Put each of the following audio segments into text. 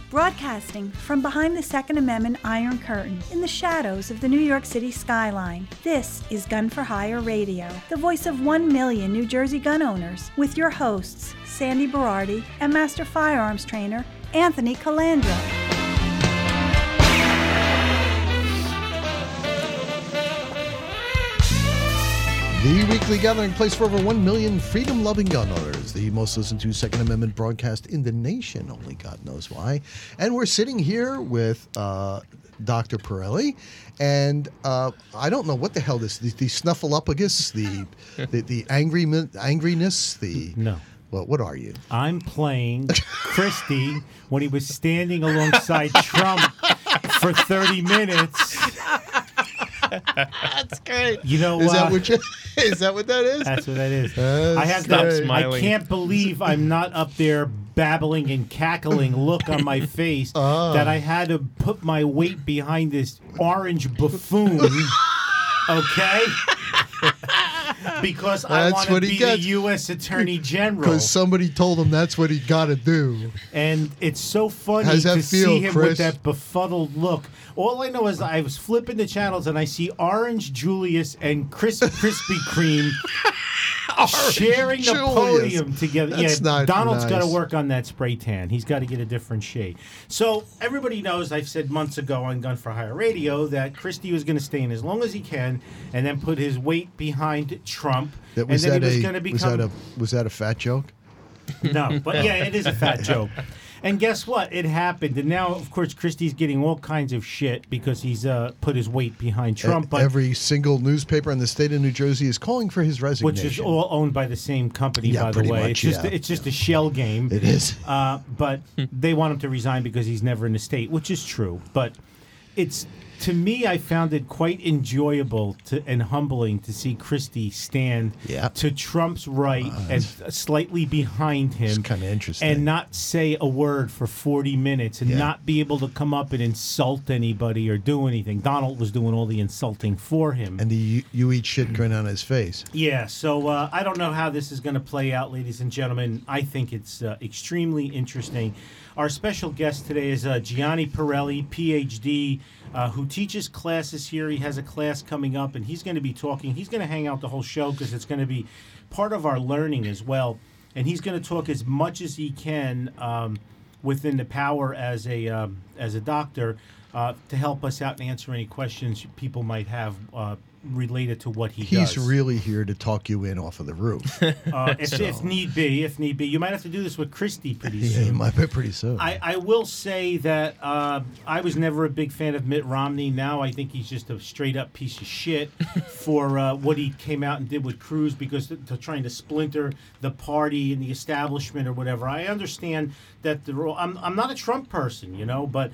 Broadcasting from behind the Second Amendment Iron Curtain in the shadows of the New York City skyline, this is Gun for Hire Radio, the voice of 1 million New Jersey gun owners, with your hosts, Sandy Berardi and Master Firearms Trainer Anthony Calandra. The weekly gathering place for over 1 million freedom-loving gun owners. The most listened to Second Amendment broadcast in the nation. Only God knows why. And we're sitting here with Dr. Pirelli. And I don't know what the hell the snuffleupagus, the angriness, the... No. Well, what are you? I'm playing Christie when he was standing alongside Trump for 30 minutes. That's great. You know, is that what that is? That's what that is. Smiling. I can't believe I'm not up there babbling and cackling look on my face that I had to put my weight behind this orange buffoon. Okay? Because I want to be the U.S. Attorney General. Because somebody told him that's what he got to do. And it's so funny to see him with that befuddled look. All I know is I was flipping the channels and I see Orange Julius and Krispy Kreme sharing the podium together. That's not Donald's nice. got to work on that spray tan. He's got to get a different shade. So everybody knows I've said months ago on Gun for Hire Radio that Christie was going to stay in as long as he can and then put his weight behind Trump. Was that a fat joke? No, but yeah, it is a fat joke. And guess what? It happened. And now, of course, Christie's getting all kinds of shit because he's put his weight behind Trump. But every single newspaper in the state of New Jersey is calling for his resignation. Which is all owned by the same company, by the way. Much, it's just a shell game. It is. But they want him to resign because he's never in the state, which is true. But to me, I found it quite enjoyable and humbling to see Christie stand to Trump's right and slightly behind him. It's kind of interesting. And not say a word for 40 minutes and not be able to come up and insult anybody or do anything. Donald was doing all the insulting for him. And the you eat shit grin on his face. Yeah, so I don't know how this is going to play out, ladies and gentlemen. I think it's extremely interesting. Our special guest today is Gianni Pirelli, Ph.D., who teaches classes here. He has a class coming up, and he's going to be talking. He's going to hang out the whole show because it's going to be part of our learning as well. And he's going to talk as much as he can within the power as a doctor to help us out and answer any questions people might have related to what he does. He's really here to talk you in off of the roof. If need be. You might have to do this with Christie pretty soon. Yeah, he might be pretty soon. I will say that I was never a big fan of Mitt Romney. Now I think he's just a straight-up piece of shit for what he came out and did with Cruz because they're trying to splinter the party and the establishment or whatever. I understand that I'm not a Trump person, but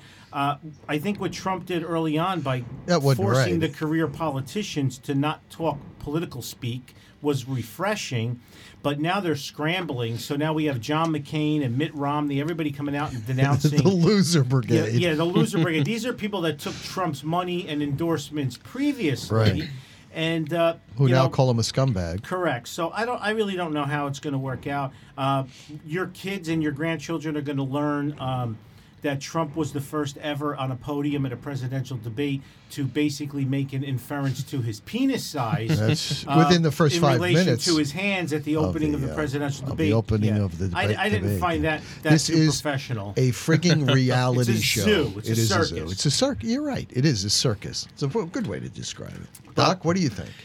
I think what Trump did early on by forcing the career politicians to not talk political speak was refreshing, but now they're scrambling. So now we have John McCain and Mitt Romney, everybody coming out and denouncing the loser brigade. Yeah, the loser brigade. These are people that took Trump's money and endorsements previously, right. And who now call him a scumbag. Correct. So I really don't know how it's going to work out. Your kids and your grandchildren are going to learn that Trump was the first ever on a podium at a presidential debate to basically make an inference to his penis size. That's within the first 5 minutes. In relation to his hands at the opening of the presidential debate. The opening of the debate. I didn't find that this too professional. This is a frigging reality it's a show. Zoo. It's a circus. A zoo. It's a circus. You're right. It is a circus. It's a good way to describe it. Doc, what do you think?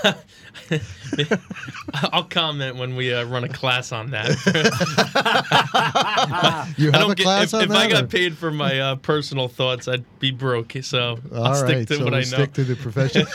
I'll comment when we run a class on that. You have a class on that? If I got or? paid for my personal thoughts, I'd be broke. So I'll stick to what I know. Stick to the profession.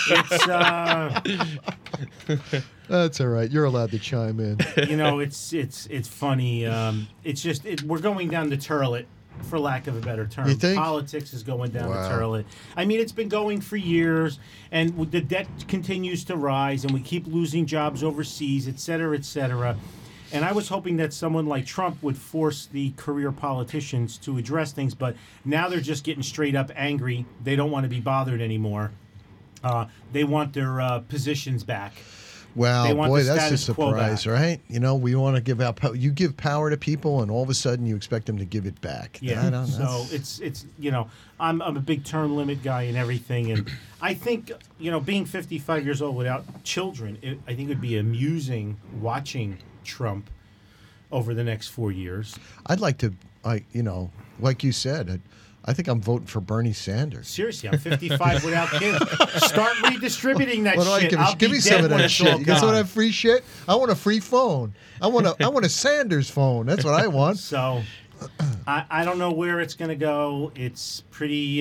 That's all right. You're allowed to chime in. It's funny. It's just we're going down the turlet. For lack of a better term. You think? Politics is going down the toilet. I mean, it's been going for years, and the debt continues to rise, and we keep losing jobs overseas, et cetera, et cetera. And I was hoping that someone like Trump would force the career politicians to address things, but now they're just getting straight up angry. They don't want to be bothered anymore. They want their positions back. Well, They want boy, the that's a status quo surprise, back. right? You know, we want to give out power. You give power to people, and all of a sudden you expect them to give it back. Yeah. So it's I'm a big term limit guy and everything, and I think being 55 years old without children, I think it would be amusing watching Trump over the next 4 years. I'd like to, like you said, I think I'm voting for Bernie Sanders. Seriously, I'm 55 without kids. Start redistributing that shit. Give me some of that shit. You guys want to have free shit? I want a free phone. I want a Sanders phone. That's what I want. So, I don't know where it's going to go. It's pretty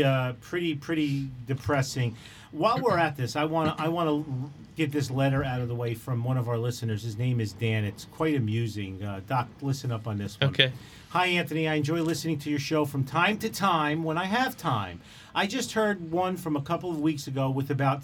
depressing. While we're at this, I want to get this letter out of the way from one of our listeners. His name is Dan. It's quite amusing. Doc, listen up on this one. Okay. Hi, Anthony. I enjoy listening to your show from time to time when I have time. I just heard one from a couple of weeks ago with about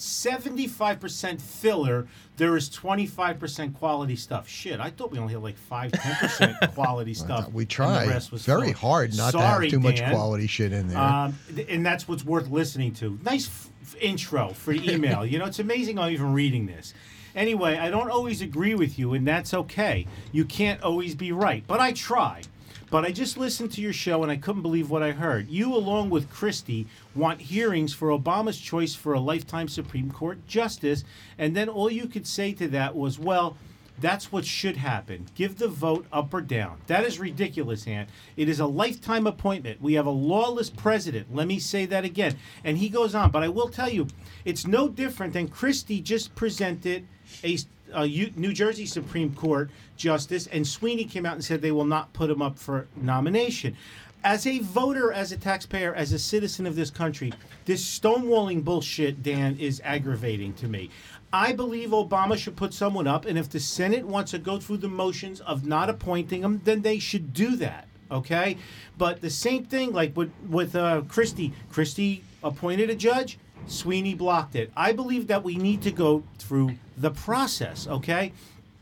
75% filler. There is 25% quality stuff. Shit, I thought we only had like 5-10% quality stuff. We tried. And the rest was very hard not to have too much quality shit in there. And that's what's worth listening to. Nice intro for the email. It's amazing I'm even reading this. Anyway, I don't always agree with you, and that's okay. You can't always be right, but I try. But I just listened to your show, and I couldn't believe what I heard. You, along with Christie, want hearings for Obama's choice for a lifetime Supreme Court justice, and then all you could say to that was, well, that's what should happen. Give the vote up or down. That is ridiculous, Ann. It is a lifetime appointment. We have a lawless president. Let me say that again. And he goes on. But I will tell you, it's no different than Christie just presented a New Jersey Supreme Court justice, and Sweeney came out and said they will not put him up for nomination. As a voter, as a taxpayer, as a citizen of this country, this stonewalling bullshit, Dan, is aggravating to me. I believe Obama should put someone up, and if the Senate wants to go through the motions of not appointing him, then they should do that, okay? But the same thing, like with Christie. Christie appointed a judge. Sweeney blocked it. I believe that we need to go through the process, okay?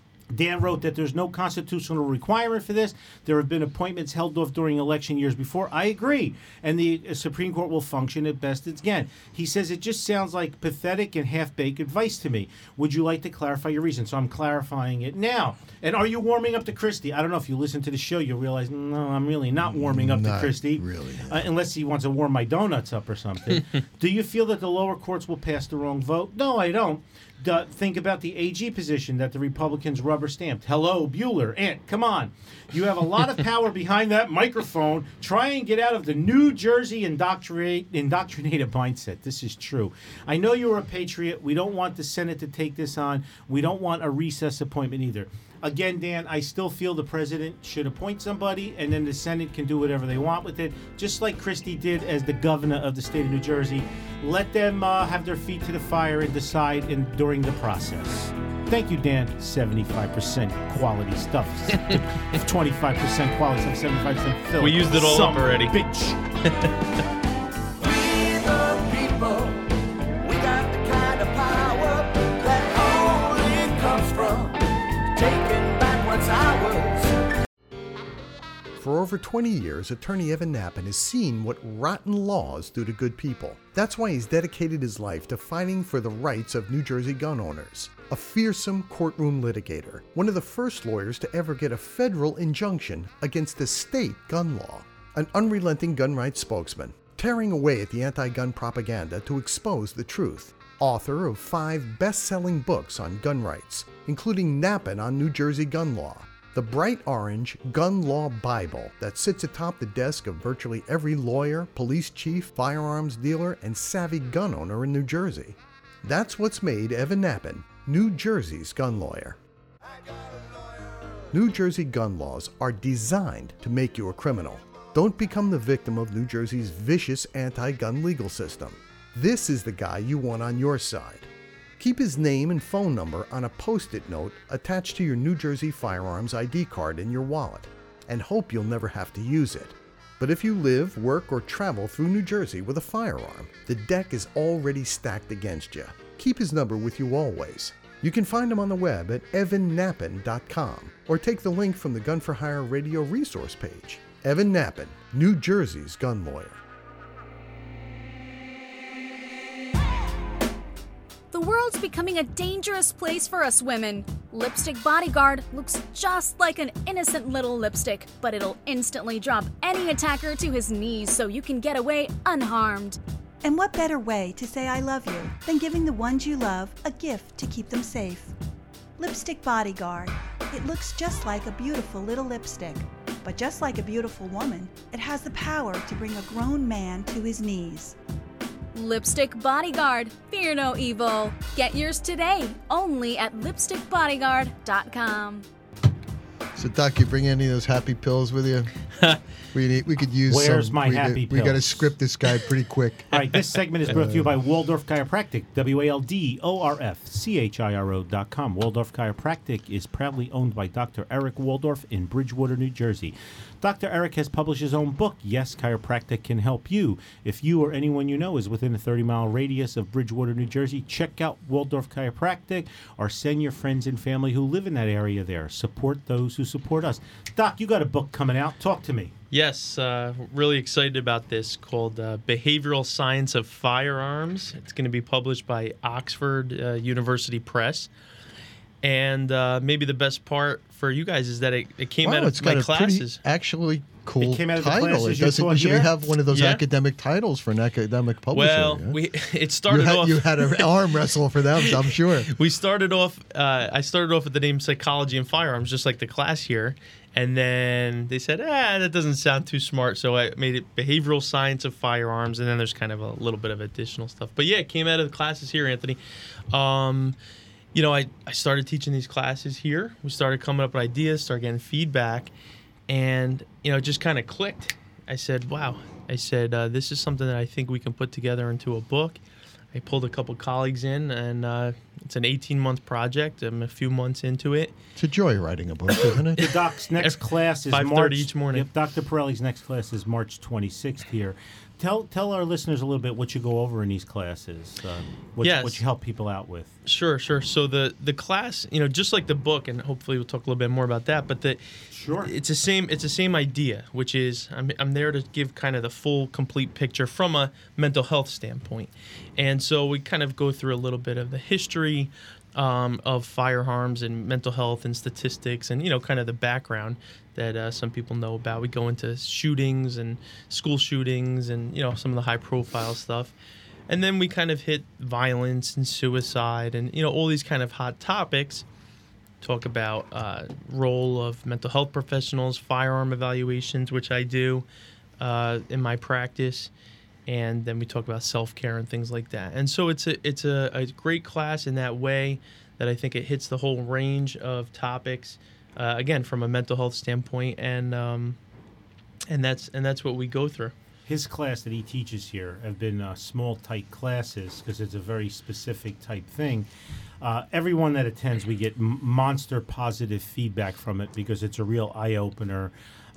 Dan wrote that there's no constitutional requirement for this. There have been appointments held off during election years before. I agree. And the Supreme Court will function at best again. He says it just sounds like pathetic and half-baked advice to me. Would you like to clarify your reason? So I'm clarifying it now. And are you warming up to Christie? I don't know if you listen to the show, you'll realize, no, I'm really not warming up to Christie. Really. Unless he wants to warm my donuts up or something. Do you feel that the lower courts will pass the wrong vote? No, I don't. Think about the AG position that the Republicans rubber stamped. Hello, Bueller. Ant, come on. You have a lot of power behind that microphone. Try and get out of the New Jersey indoctrinated mindset. This is true. I know you're a patriot. We don't want the Senate to take this on. We don't want a recess appointment either. Again, Dan, I still feel the president should appoint somebody, and then the Senate can do whatever they want with it, just like Christie did as the governor of the state of New Jersey. Let them have their feet to the fire and decide during the process. Thank you, Dan. 75% quality stuff. 25% quality stuff, 75% film. We used it all up already. Bitch. For over 20 years, attorney Evan Nappen has seen what rotten laws do to good people. That's why he's dedicated his life to fighting for the rights of New Jersey gun owners. A fearsome courtroom litigator, one of the first lawyers to ever get a federal injunction against the state gun law. An unrelenting gun rights spokesman, tearing away at the anti-gun propaganda to expose the truth. Author of 5 best-selling books on gun rights, including Nappen on New Jersey gun law, the bright orange Gun Law Bible that sits atop the desk of virtually every lawyer, police chief, firearms dealer, and savvy gun owner in New Jersey. That's what's made Evan Nappen New Jersey's gun lawyer. New Jersey gun laws are designed to make you a criminal. Don't become the victim of New Jersey's vicious anti-gun legal system. This is the guy you want on your side. Keep his name and phone number on a Post-it note attached to your New Jersey firearms ID card in your wallet, and hope you'll never have to use it. But if you live, work, or travel through New Jersey with a firearm, the deck is already stacked against you. Keep his number with you always. You can find him on the web at evannappen.com, or take the link from the Gun for Hire radio resource page. Evan Nappen, New Jersey's gun lawyer. The world's becoming a dangerous place for us women. Lipstick Bodyguard looks just like an innocent little lipstick, but it'll instantly drop any attacker to his knees so you can get away unharmed. And what better way to say I love you than giving the ones you love a gift to keep them safe? Lipstick Bodyguard. It looks just like a beautiful little lipstick. But just like a beautiful woman, it has the power to bring a grown man to his knees. Lipstick Bodyguard. Fear no evil. Get yours today, only at lipstickbodyguard.com. So, Doc, you bring any of those happy pills with you? We could use Where's some. my happy We got to pills? script this guy pretty quick. All right, this segment is brought to you by Waldorf Chiropractic, WALDORFCHIRO.com. Waldorf Chiropractic is proudly owned by Dr. Eric Waldorf in Bridgewater, New Jersey. Dr. Eric has published his own book, Yes, Chiropractic Can Help You. If you or anyone you know is within a 30-mile radius of Bridgewater, New Jersey, check out Waldorf Chiropractic or send your friends and family who live in that area there. Support those who support us. Doc, you got a book coming out. Talk to me. Yes, really excited about this, called Behavioral Science of Firearms. It's going to be published by Oxford University Press. And maybe the best part for you guys is that it came out of my classes. Actually cool It came out of the title. classes It you doesn't taught usually here? have one of those Yeah. academic titles for an academic publisher. Well, yeah? it started off. You had an arm wrestle for them, I'm sure. We started off. I started off with the name Psychology and Firearms, just like the class here, and then they said, that doesn't sound too smart, so I made it Behavioral Science of Firearms, and then there's kind of a little bit of additional stuff. But yeah, it came out of the classes here, Anthony. I started teaching these classes here. We started coming up with ideas, started getting feedback, and it just kind of clicked. I said, wow. I said, this is something that I think we can put together into a book. I pulled a couple colleagues in, and it's an 18-month project. I'm a few months into it. It's a joy writing a book, isn't it? The doc's next class is 5:30 March. each morning. Yep, Dr. Pirelli's next class is March 26th here. Tell our listeners a little bit what you go over in these classes. What you help people out with. Sure. So the class, just like the book, and hopefully we'll talk a little bit more about that. But Sure. it's the same idea, which is I'm there to give kind of the full, complete picture from a mental health standpoint, and so we kind of go through a little bit of the history of firearms and mental health and statistics, and kind of the background that some people know about. We go into shootings and school shootings and some of the high profile stuff, and then we kind of hit violence and suicide and all these kind of hot topics. Talk about role of mental health professionals, firearm evaluations, which I do in my practice, and then we talk about self-care and things like that. And so it's a great class in that way, that I think it hits the whole range of topics, again from a mental health standpoint, and that's what we go through. His class that he teaches here have been small, tight classes because it's a very specific type thing. Everyone that attends, we get monster positive feedback from it because it's a real eye-opener.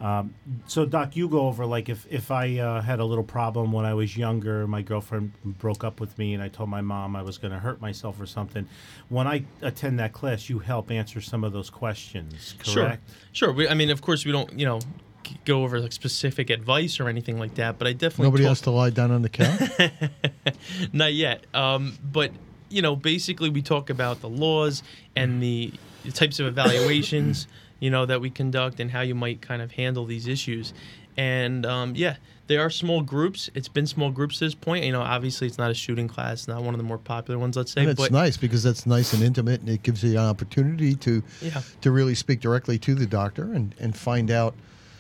So, Doc, you go over, like, if I had a little problem when I was younger, my girlfriend broke up with me, and I told my mom I was going to hurt myself or something. When I attend that class, you help answer some of those questions, correct? Sure. Of course, we don't, go over like specific advice or anything like that, but I definitely Nobody has to lie down on the couch? Not yet. But basically we talk about the laws and the types of evaluations that we conduct and how you might kind of handle these issues. And they are small groups. It's been small groups to this point. Obviously it's not a shooting class, not one of the more popular ones, let's say. And it's nice because that's nice and intimate, and it gives you an opportunity to really speak directly to the doctor and find out.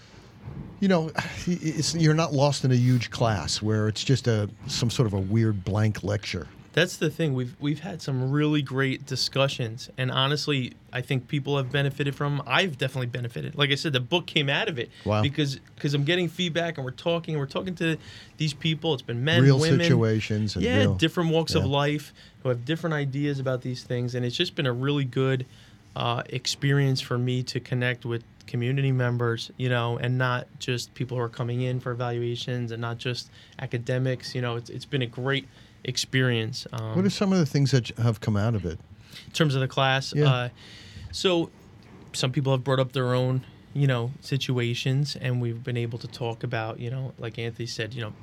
You're not lost in a huge class where it's just some sort of a weird blank lecture. That's the thing. We've had some really great discussions, and honestly, I think people have benefited from. I've definitely benefited. Like I said, the book came out of it. Wow. Because I'm getting feedback, and we're talking to these people. It's been men, real women, situations, and different walks of life who have different ideas about these things, and it's just been a really good experience for me to connect with community members, and not just people who are coming in for evaluations, and not just academics. It's been a great experience. What are some of the things that have come out of it? In terms of the class, so some people have brought up their own, situations, and we've been able to talk about, like Anthony said,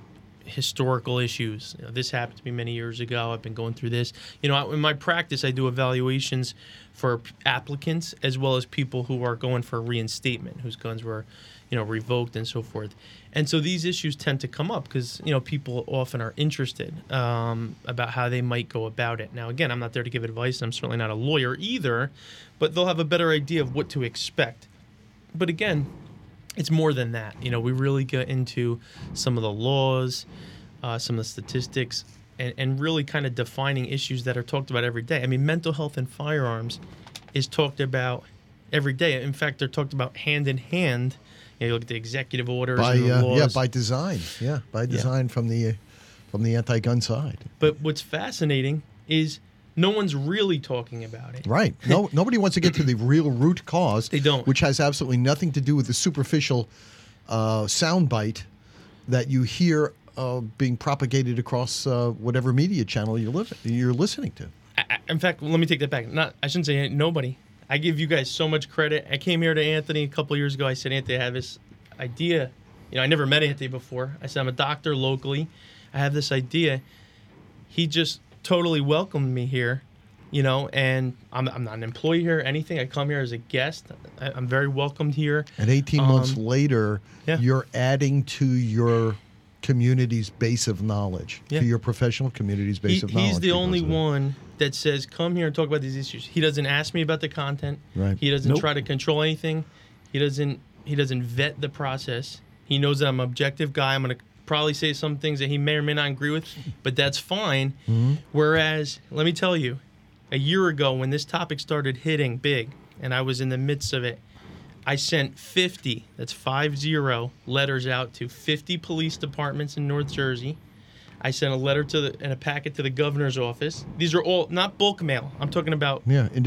historical issues. This happened to me many years ago. I've been going through this. In my practice, I do evaluations for applicants as well as people who are going for reinstatement, whose guns were, revoked and so forth. And so these issues tend to come up because, people often are interested about how they might go about it. Now, again, I'm not there to give advice. I'm certainly not a lawyer either, but they'll have a better idea of what to expect. But again, it's more than that. We really get into some of the laws, some of the statistics, and really kind of defining issues that are talked about every day. I mean, mental health and firearms is talked about every day. In fact, they're talked about hand in hand. You look at the executive orders and the laws. By design. Yeah, by design from the anti-gun side. But what's fascinating is no one's really talking about it. Right. No, nobody wants to get to the real root cause. They don't. Which has absolutely nothing to do with the superficial soundbite that you hear being propagated across whatever media channel you're listening to. In fact, let me take that back. I shouldn't say nobody. I give you guys so much credit. I came here to Anthony a couple years ago. I said, Anthony, I have this idea. I never met Anthony before. I said, I'm a doctor locally. I have this idea. He just totally welcomed me here, and I'm not an employee here or anything. I come here as a guest. I'm very welcomed here. And 18 months later, you're adding to your community's base of knowledge, to your professional community's base of knowledge. He's the only one that says, come here and talk about these issues. He doesn't ask me about the content. Right. He doesn't try to control anything. He doesn't vet the process. He knows that I'm an objective guy. I'm going to probably say some things that he may or may not agree with, but that's fine. Mm-hmm. Whereas, let me tell you, a year ago when this topic started hitting big, and I was in the midst of it, I sent 50 letters out to 50 police departments in North Jersey. I sent a letter and a packet to the governor's office. These are all not bulk mail. I'm talking about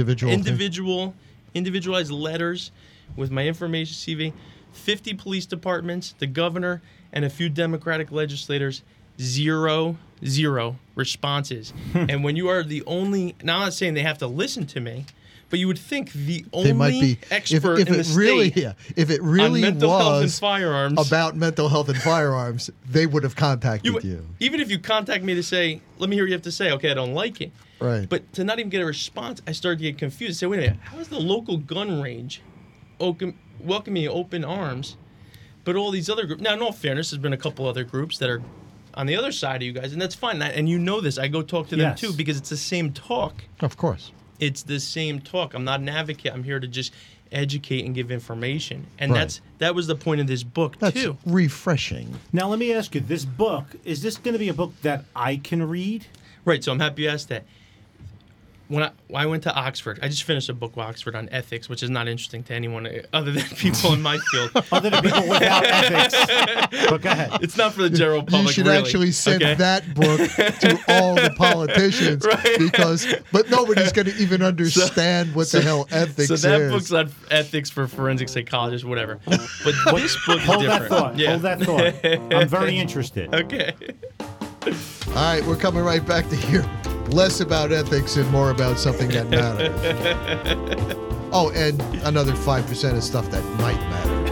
individualized letters with my information CV. 50 police departments, the governor, and a few Democratic legislators. Zero responses. And when you are the only, now I'm not saying they have to listen to me, but you would think the only expert in the state if it really on mental health and was firearms, about mental health and firearms, they would have contacted you. Even if you contact me to say, let me hear what you have to say, okay, I don't like it. Right. But to not even get a response, I started to get confused. Say, wait a minute, how is the local gun range welcoming me open arms, but all these other groups, now in all fairness, there's been a couple other groups that are on the other side of you guys, and that's fine. And you know this. I go talk to them too because it's the same talk. Of course. It's the same talk. I'm not an advocate. I'm here to just educate and give information. And that was the point of this book, that's too. Refreshing. Now, let me ask you, this book, is this going to be a book that I can read? Right, so I'm happy you asked that. When I went to Oxford, I just finished a book with Oxford on ethics, which is not interesting to anyone other than people in my field. Other than people without ethics. But go ahead. It's not for the general public, You should actually send that book to all the politicians, but nobody's going to even understand what the hell ethics is. So that book's on ethics for forensic psychologists, whatever. But this book is different. Hold that thought. I'm very interested. Okay. All right, we're coming right back to hear less about ethics and more about something that matters. Oh, and another 5% of stuff that might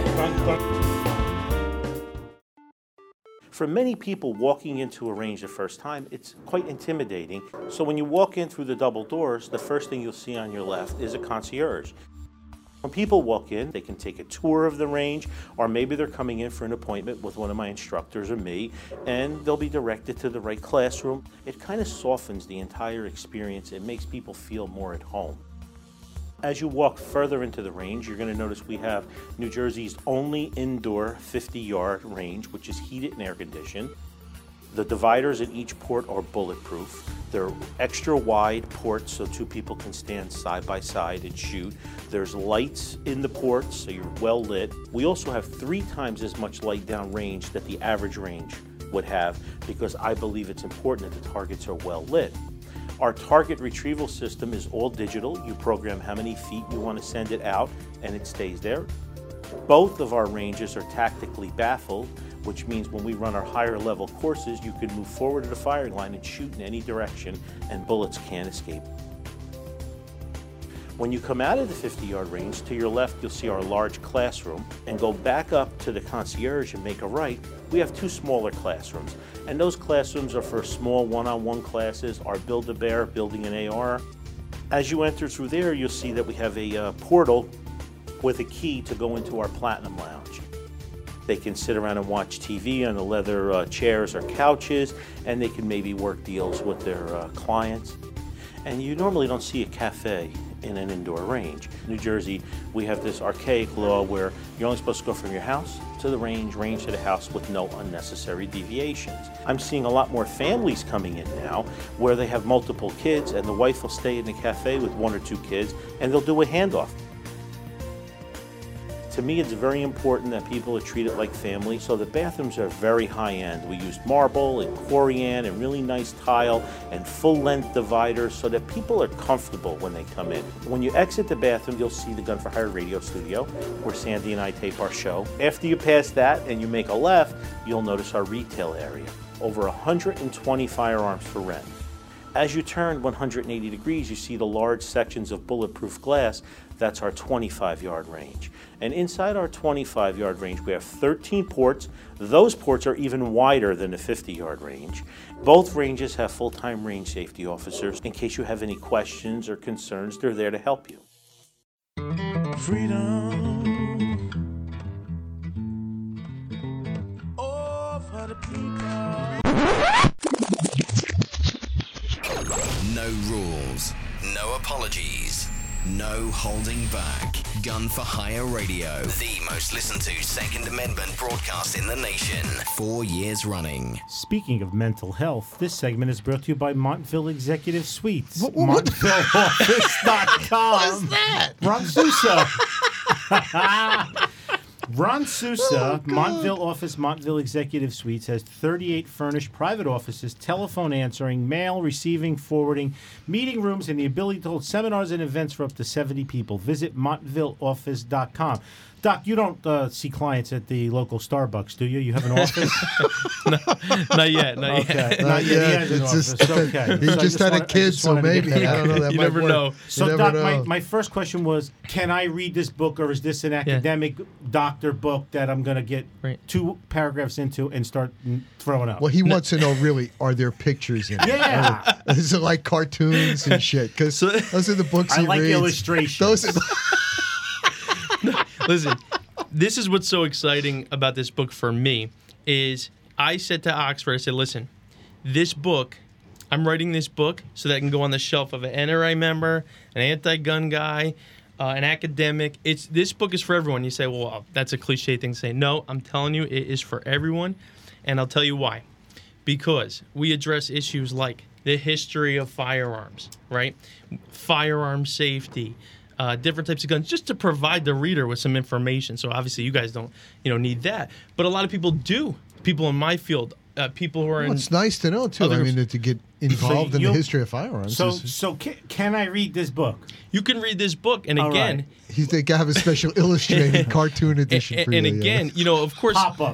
matter. For many people, walking into a range the first time, it's quite intimidating. So when you walk in through the double doors, the first thing you'll see on your left is a concierge. When people walk in, they can take a tour of the range, or maybe they're coming in for an appointment with one of my instructors or me, and they'll be directed to the right classroom. It kind of softens the entire experience. It makes people feel more at home. As you walk further into the range, you're going to notice we have New Jersey's only indoor 50-yard range, which is heated and air-conditioned. The dividers at each port are bulletproof. They're extra wide ports so two people can stand side by side and shoot. There's lights in the ports so you're well lit. We also have 3 times as much light down range that the average range would have because I believe it's important that the targets are well lit. Our target retrieval system is all digital. You program how many feet you want to send it out and it stays there. Both of our ranges are tactically baffled, which means when we run our higher level courses, you can move forward to the firing line and shoot in any direction and bullets can't escape. When you come out of the 50-yard range, to your left, you'll see our large classroom, and go back up to the concierge and make a right. We have 2 smaller classrooms, and those classrooms are for small one-on-one classes, our Build-A-Bear, building an AR. As you enter through there, you'll see that we have a portal with a key to go into our Platinum Lounge. They can sit around and watch TV on the leather chairs or couches, and they can maybe work deals with their clients. And you normally don't see a cafe in an indoor range. In New Jersey, we have this archaic law where you're only supposed to go from your house to the range to the house with no unnecessary deviations. I'm seeing a lot more families coming in now where they have multiple kids and the wife will stay in the cafe with 1 or 2 kids and they'll do a handoff. To me, it's very important that people are treated like family, so the bathrooms are very high-end. We used marble and corian and really nice tile and full-length dividers so that people are comfortable when they come in. When you exit the bathroom, you'll see the Gun for Hire radio studio where Sandy and I tape our show. After you pass that and you make a left, you'll notice our retail area. Over 120 firearms for rent. As you turn 180 degrees, you see the large sections of bulletproof glass. That's our 25-yard range. And inside our 25-yard range, we have 13 ports. Those ports are even wider than the 50-yard range. Both ranges have full-time range safety officers. In case you have any questions or concerns, they're there to help you. Freedom. Oh, for the people. No rules, no apologies, no holding back. Gun for Hire Radio, the most listened to Second Amendment broadcast in the nation, 4 years running. Speaking of mental health, this segment is brought to you by Montville Executive Suites. MontevilleOffice.com. What's that? Ron Sousa. Ron Sousa, Montville Office, Montville Executive Suites, has 38 furnished private offices, telephone answering, mail, receiving, forwarding, meeting rooms, and the ability to hold seminars and events for up to 70 people. Visit MontvilleOffice.com. Doc, you don't see clients at the local Starbucks, do you? You have an office? No, not yet. Not Okay. yet. Not yet. He has an It's office. just- Okay. He So I just had a wanted- I kid, just so wanted to get maybe. that I don't know. out. That You might never work. know. So, You Doc, never know. my first question was, can I read this book, or is this an academic doctor book that I'm going to get Right. 2 paragraphs into and start throwing up? Well, he wants to know, really, are there pictures in it? Yeah. Is it like cartoons and shit? Because those are the books I he like reads. illustrations. Those are Listen, this is what's so exciting about this book for me is I said to Oxford, I said, listen, this book, I'm writing this book so that it can go on the shelf of an NRA member, an anti-gun guy, an academic. This book is for everyone. You say, well, that's a cliche thing to say. No, I'm telling you, it is for everyone, and I'll tell you why. Because we address issues like the history of firearms, right? Firearm safety, different types of guns, just to provide the reader with some information. So obviously you guys don't, need that, but a lot of people do. People in my field, people who are in. Well, it's nice to know, too. other I mean, groups. to get involved in the you'll- history of firearms. So can I read this book? You can read this book, and All again, They have a special illustrated cartoon edition for and you. again, of course, Pop-up.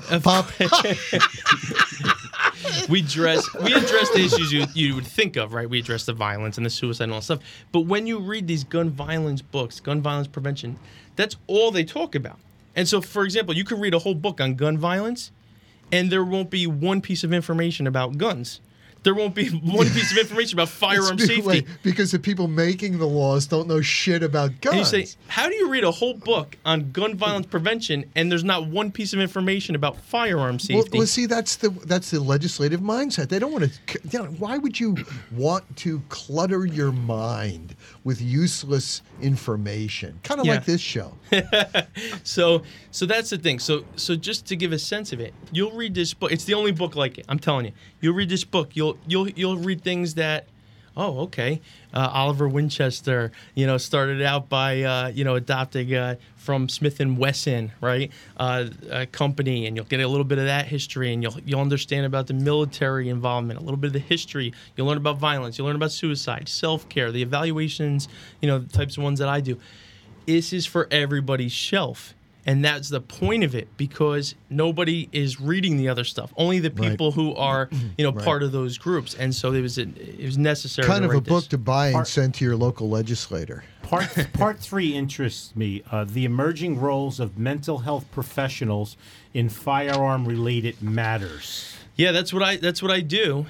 we address the issues you would think of, right? We address the violence and the suicide and all that stuff. But when you read these gun violence books, gun violence prevention, that's all they talk about. And so, for example, you can read a whole book on gun violence, and there won't be one piece of information about guns. There won't be one piece of information about firearm safety. Wait, because the people making the laws don't know shit about guns. And you say, how do you read a whole book on gun violence prevention and there's not one piece of information about firearm safety? Well, see, that's the legislative mindset. They don't want to. Why would you want to clutter your mind with useless information? Kind of Yeah. like this show. So that's the thing. So just to give a sense of it, you'll read this book. It's the only book like it. I'm telling you. You'll read this book. You'll read things that, oh, okay. Oliver Winchester, started out by adopting from Smith & Wesson, right? A company, and you'll get a little bit of that history, and you'll understand about the military involvement, a little bit of the history. You'll learn about violence. You'll learn about suicide, self-care, the evaluations, the types of ones that I do. This is for everybody's shelf. And that's the point of it, because nobody is reading the other stuff. Only the people who are, part of those groups. And so it was necessary. Kind to of a write book this. to buy and send to your local legislator. Part 3 interests me. The emerging roles of mental health professionals in firearm-related matters. Yeah, that's what I do.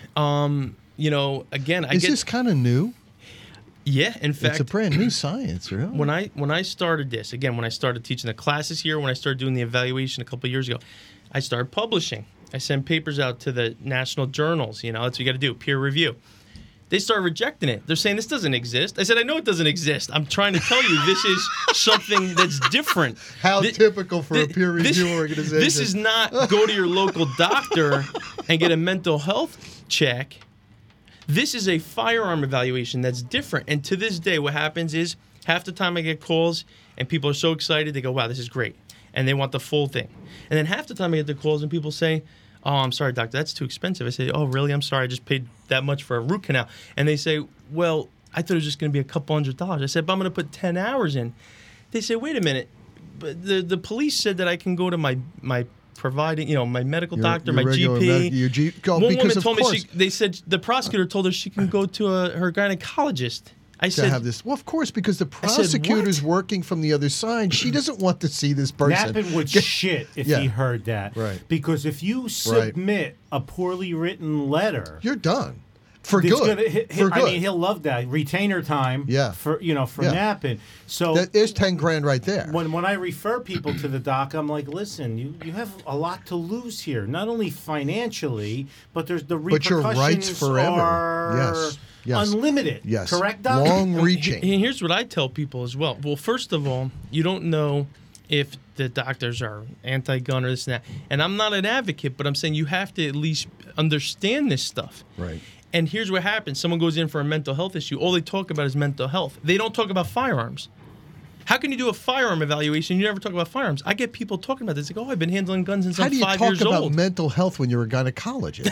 Again, Is this kind of new? Yeah, in fact, it's a brand new science, really. When I started this, again, when I started teaching the classes here, when I started doing the evaluation a couple of years ago, I started publishing. I sent papers out to the national journals. That's what you got to do, peer review. They started rejecting it. They're saying this doesn't exist. I said, I know it doesn't exist. I'm trying to tell you this is something that's different. How typical for a peer review organization. This is not go to your local doctor and get a mental health check. This is a firearm evaluation that's different. And to this day, what happens is half the time I get calls and people are so excited. They go, wow, this is great. And they want the full thing. And then half the time I get the calls and people say, oh, I'm sorry, doctor, that's too expensive. I say, oh, really? I'm sorry. I just paid that much for a root canal. And they say, well, I thought it was just going to be a couple $100s. I said, but I'm going to put 10 hours in. They say, wait a minute. But the police said that I can go to my providing, my medical doctor, my GP. One woman told me they said the prosecutor told her she can go to her gynecologist. I said, have this. Well, of course, because the prosecutor's working from the other side. She doesn't want to see this person. Nappin would shit if he heard that. Right. Because if you submit a poorly written letter, you're done. For good. I mean, he'll love that retainer time. Yeah. For Nappin. So there's $10,000 right there. When I refer people to the doc, I'm like, listen, you have a lot to lose here. Not only financially, but there's the repercussions. But your rights forever. Are unlimited. Yes. Correct, Doc? Long-reaching. And here's what I tell people as well. Well, first of all, you don't know if the doctors are anti-gun or this and that. And I'm not an advocate, but I'm saying you have to at least understand this stuff. Right. And here's what happens. Someone goes in for a mental health issue. All they talk about is mental health. They don't talk about firearms. How can you do a firearm evaluation? You never talk about firearms. I get people talking about this. They go, I've been handling guns since I'm 5 years old. How do you talk about mental health when you're a gynecologist?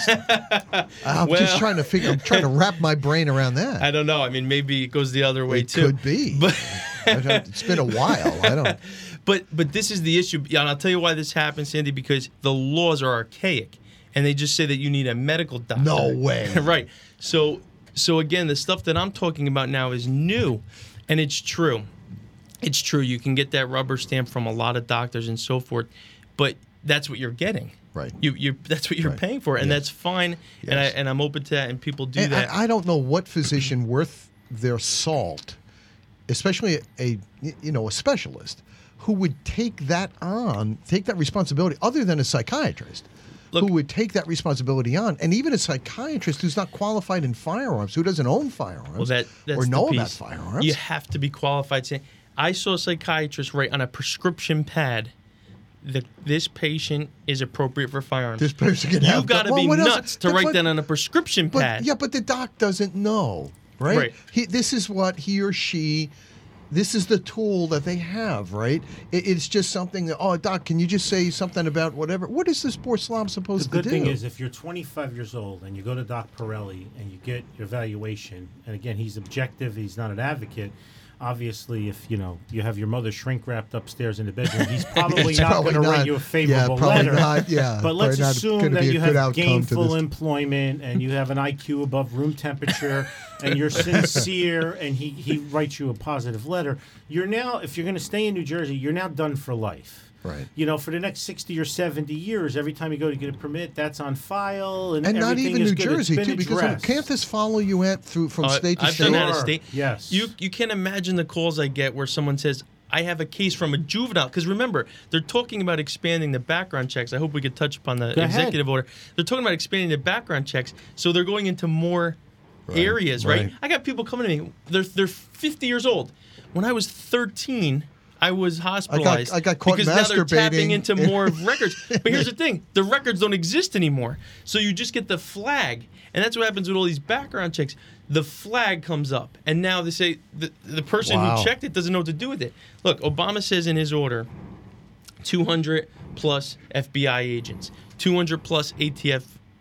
I'm just trying to wrap my brain around that. I don't know. I mean, maybe it goes the other way, too. It could be. But it's been a while. I don't. But this is the issue. And I'll tell you why this happens, Sandy, because the laws are archaic. And they just say that you need a medical doctor. No way. Right. So again, the stuff that I'm talking about now is new. And it's true. It's true. You can get that rubber stamp from a lot of doctors and so forth. But that's what you're getting. Right. That's what you're paying for. And that's fine. Yes. And I'm open to that. And people do that. I don't know what physician worth their salt, especially a specialist, who would take that responsibility, other than a psychiatrist. Who would take that responsibility on, and even a psychiatrist who's not qualified in firearms, who doesn't own firearms that's or know about firearms. You have to be qualified. I saw a psychiatrist write on a prescription pad that this patient is appropriate for firearms. This person can have. You've got to be nuts to write that on a prescription pad. Yeah, but the doc doesn't know, right? This is what he or she. This is the tool that they have, right? It's just something that, doc, can you just say something about whatever? What is this poor slob supposed to do? The good thing is, if you're 25 years old and you go to Doc Pirelli and you get your evaluation, and again, he's objective, he's not an advocate. Obviously, if you have your mother shrink wrapped upstairs in the bedroom, he's probably not going to write you a favorable letter. But let's assume that you have gainful employment and you have an IQ above room temperature and you're sincere and he writes you a positive letter. You're now, if you're going to stay in New Jersey, you're now done for life. Right. For the next 60 or 70 years, every time you go to get a permit, that's on file, and not even New Jersey too, addressed. because can't this follow you from state to state? I've done out of state. Yes. You can't imagine the calls I get where someone says, I have a case from a juvenile. Because remember, they're talking about expanding the background checks. I hope we could touch upon the executive order. They're talking about expanding the background checks, so they're going into more areas, right? I got people coming to me. They're 50 years old. When I was 13. I was hospitalized I got caught because masturbating. Now they're tapping into more records. But here's the thing. The records don't exist anymore. So you just get the flag. And that's what happens with all these background checks. The flag comes up. And now they say the person who checked it doesn't know what to do with it. Look, Obama says in his order, 200 plus FBI agents, 200 plus ATF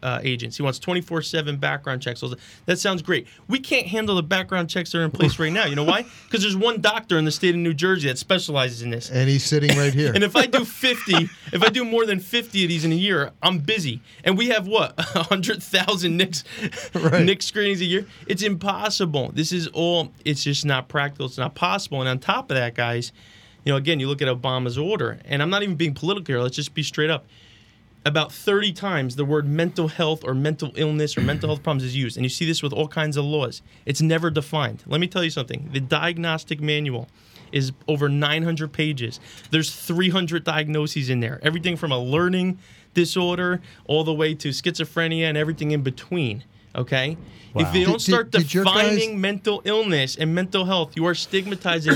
agents. He wants 24/7 background checks. That sounds great. We can't handle the background checks that are in place right now. You know why? Because there's one doctor in the state of New Jersey that specializes in this. And he's sitting right here. And if I do more than 50 of these in a year, I'm busy. And we have, 100,000 NICS screenings a year? It's impossible. It's just not practical. It's not possible. And on top of that, guys, again, you look at Obama's order, and I'm not even being political here. Let's just be straight up. About 30 times the word mental health or mental illness or mental health problems is used. And you see this with all kinds of laws. It's never defined. Let me tell you something. The diagnostic manual is over 900 pages. There's 300 diagnoses in there. Everything from a learning disorder all the way to schizophrenia and everything in between. Okay? Wow. If they don't start defining mental illness and mental health, you are stigmatizing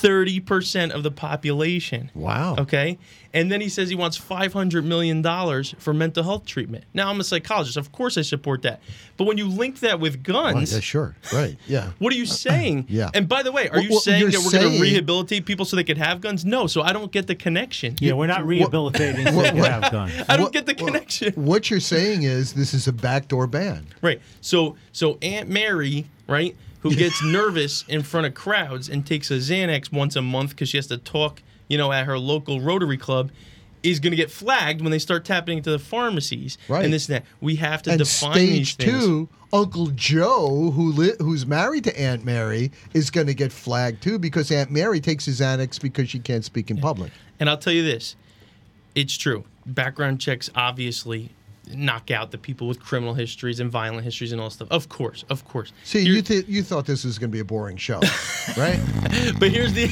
30% of the population. Wow. Okay? And then he says he wants $500 million for mental health treatment. Now, I'm a psychologist. Of course I support that. But when you link that with guns... Yeah, sure. Right, yeah. What are you saying? Yeah. And by the way, are you saying that we're going to rehabilitate people so they could have guns? No, so I don't get the connection. Yeah, we're not rehabilitating so they can have guns. I don't get the connection. What you're saying is this is a backdoor ban. Right. So Aunt Mary, right, who gets nervous in front of crowds and takes a Xanax once a month because she has to talk, at her local Rotary Club, is going to get flagged when they start tapping into the pharmacies. Right. And this and that. We have to and define these things. Stage 2, Uncle Joe, who's married to Aunt Mary, is going to get flagged too because Aunt Mary takes his Xanax because she can't speak in public. And I'll tell you this. It's true. Background checks obviously knock out the people with criminal histories and violent histories and all that stuff. Of course. See, you thought this was going to be a boring show, right? But here's the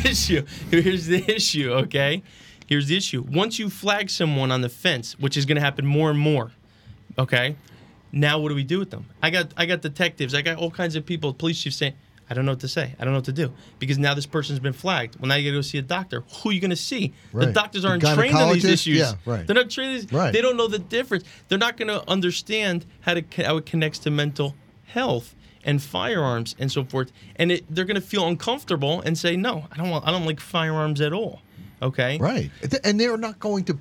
issue. Okay? Here's the issue. Once you flag someone on the fence, which is going to happen more and more, okay? Now what do we do with them? I got detectives. I got all kinds of people, police chiefs saying, I don't know what to say. I don't know what to do. Because now this person's been flagged. Well, now you got to go see a doctor. Who are you going to see? Right. The doctors aren't trained on these issues. Yeah, right. They're not trained. Right. They don't know the difference. They're not going to understand how it connects to mental health and firearms and so forth. And they're going to feel uncomfortable and say, no, I don't like firearms at all. Okay? Right. And they're not going to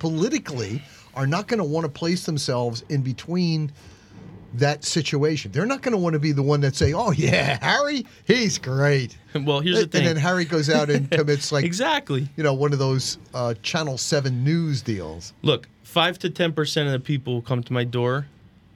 are not going to want to place themselves in between that situation. They're not going to want to be the one that say, oh, yeah, Harry, he's great. Well, here's the thing. And then Harry goes out and commits exactly. One of those Channel 7 news deals. Look, 5 to 10% of the people who come to my door,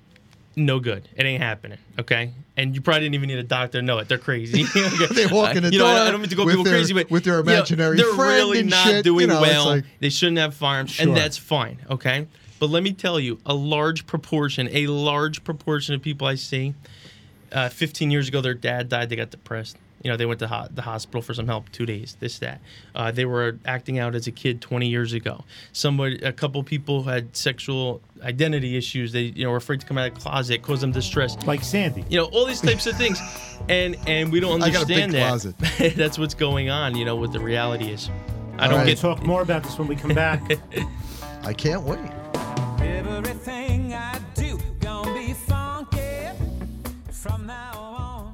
no good. It ain't happening, okay? And you probably didn't even need a doctor to know it. They're crazy. They walk in the door. I don't mean to go people crazy, but with their imaginary they're friend really and not shit, doing well. They shouldn't have firearms, Sure. and that's fine, okay? But let me tell you, a large proportion of people I see, 15 years ago, their dad died. They got depressed. They went to the hospital for some help, 2 days, this, that. They were acting out as a kid 20 years ago. A couple people had sexual identity issues. They, were afraid to come out of the closet, caused them distress. Like Sandy. All these types of things. And we don't understand I got a big that. That's what's going on, what the reality is. We'll talk more about this when we come back. I can't wait. Everything I do gonna be funky from now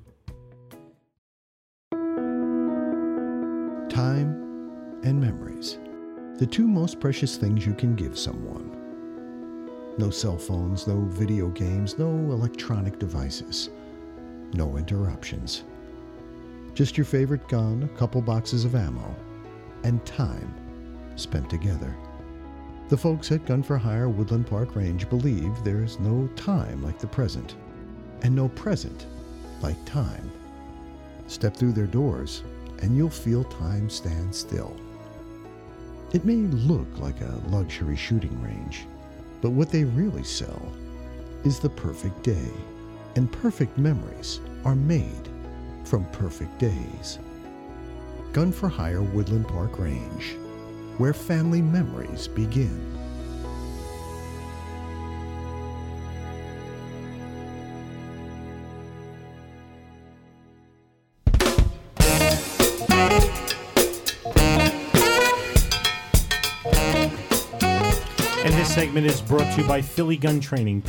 on. Time and memories. The two most precious things you can give someone. No cell phones, no video games, no electronic devices. No interruptions. Just your favorite gun, a couple boxes of ammo, and time spent together. The folks at Gun for Hire Woodland Park Range believe there's no time like the present, and no present like time. Step through their doors, and you'll feel time stand still. It may look like a luxury shooting range, but what they really sell is the perfect day, and perfect memories are made from perfect days. Gun for Hire Woodland Park Range, where family memories begin. This segment is brought to you by Philly Gun Training,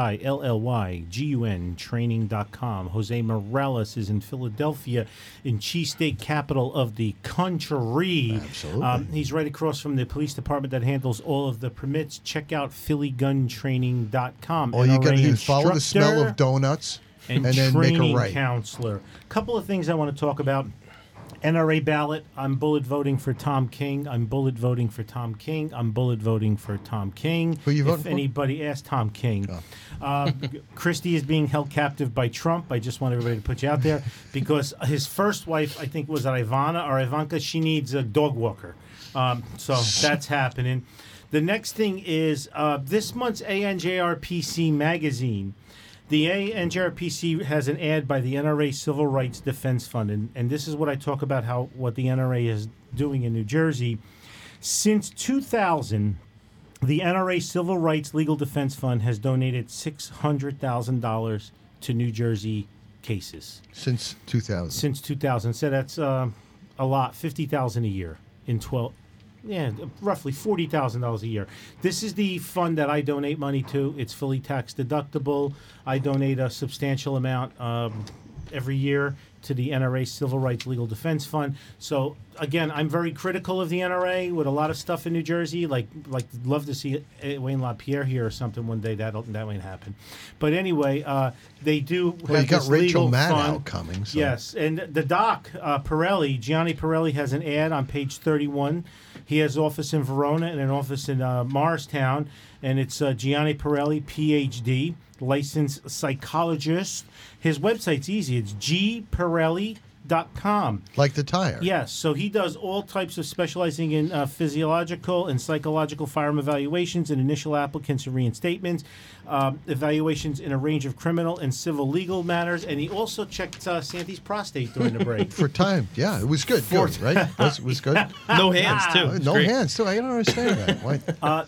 PHILLYGUN training.com. Jose Morales is in Philadelphia, in cheesesteak capital of the country. Absolutely. He's right across from the police department that handles all of the permits. Check out PhillyGunTraining.com. All you got to NRA do is follow the smell instructor of donuts and then make training a right. counselor. Couple of things I want to talk about. NRA ballot. I'm bullet voting for Tom King. I'm bullet voting for Tom King. I'm bullet voting for Tom King. Who you voting If for? anybody asked, Tom King. Christie is being held captive by Trump. I just want everybody to put you out there because his first wife, I think, was Ivana or Ivanka. She needs a dog walker. So that's happening. The next thing is this month's ANJRPC magazine. The ANJRPC has an ad by the NRA Civil Rights Defense Fund, and this is what I talk about what the NRA is doing in New Jersey. Since 2000, the NRA Civil Rights Legal Defense Fund has donated $600,000 to New Jersey cases. Since 2000. Since 2000. So that's a lot, $50,000 a year in 12. Yeah, roughly $40,000 a year. This is the fund that I donate money to. It's fully tax deductible. I donate a substantial amount every year to the NRA Civil Rights Legal Defense Fund. So again, I'm very critical of the NRA with a lot of stuff in New Jersey. Like love to see Wayne LaPierre here or something one day. That won't happen. But anyway, they do. Well, have you got this Rachel legal Maddow fund. coming. So. Yes, and the doc Gianni Pirelli has an ad on page 31. He has an office in Verona and an office in Morristown, and it's Gianni Pirelli, PhD, licensed psychologist. His website's easy. It's gpirelli.com. Like the tire. Yes, so he does all types of specializing in physiological and psychological firearm evaluations and initial applicants and reinstatements, evaluations in a range of criminal and civil legal matters, and he also checked Sandy's prostate during the break. For time. Yeah, it was good. Good, right? It was good. No hands, too. It's No great. hands, too. I don't understand that. Why?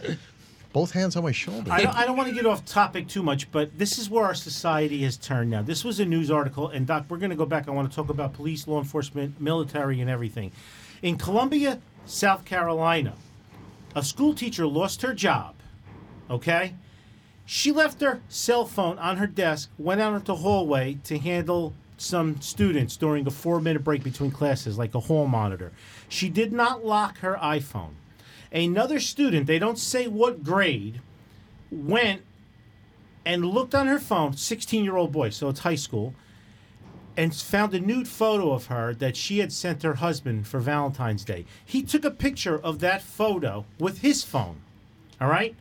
Both hands on my shoulder. I don't want to get off topic too much, but this is where our society has turned now. This was a news article, and Doc, we're going to go back. I want to talk about police, law enforcement, military, and everything. In Columbia, South Carolina, a school teacher lost her job, okay? She left her cell phone on her desk, went out into the hallway to handle some students during a 4-minute break between classes, like a hall monitor. She did not lock her iPhone. Another student, they don't say what grade, went and looked on her phone, 16-year-old boy, so it's high school, and found a nude photo of her that she had sent her husband for Valentine's Day. He took a picture of that photo with his phone, all right?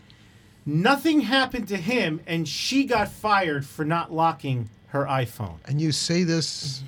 Nothing happened to him, and she got fired for not locking her iPhone. And you say this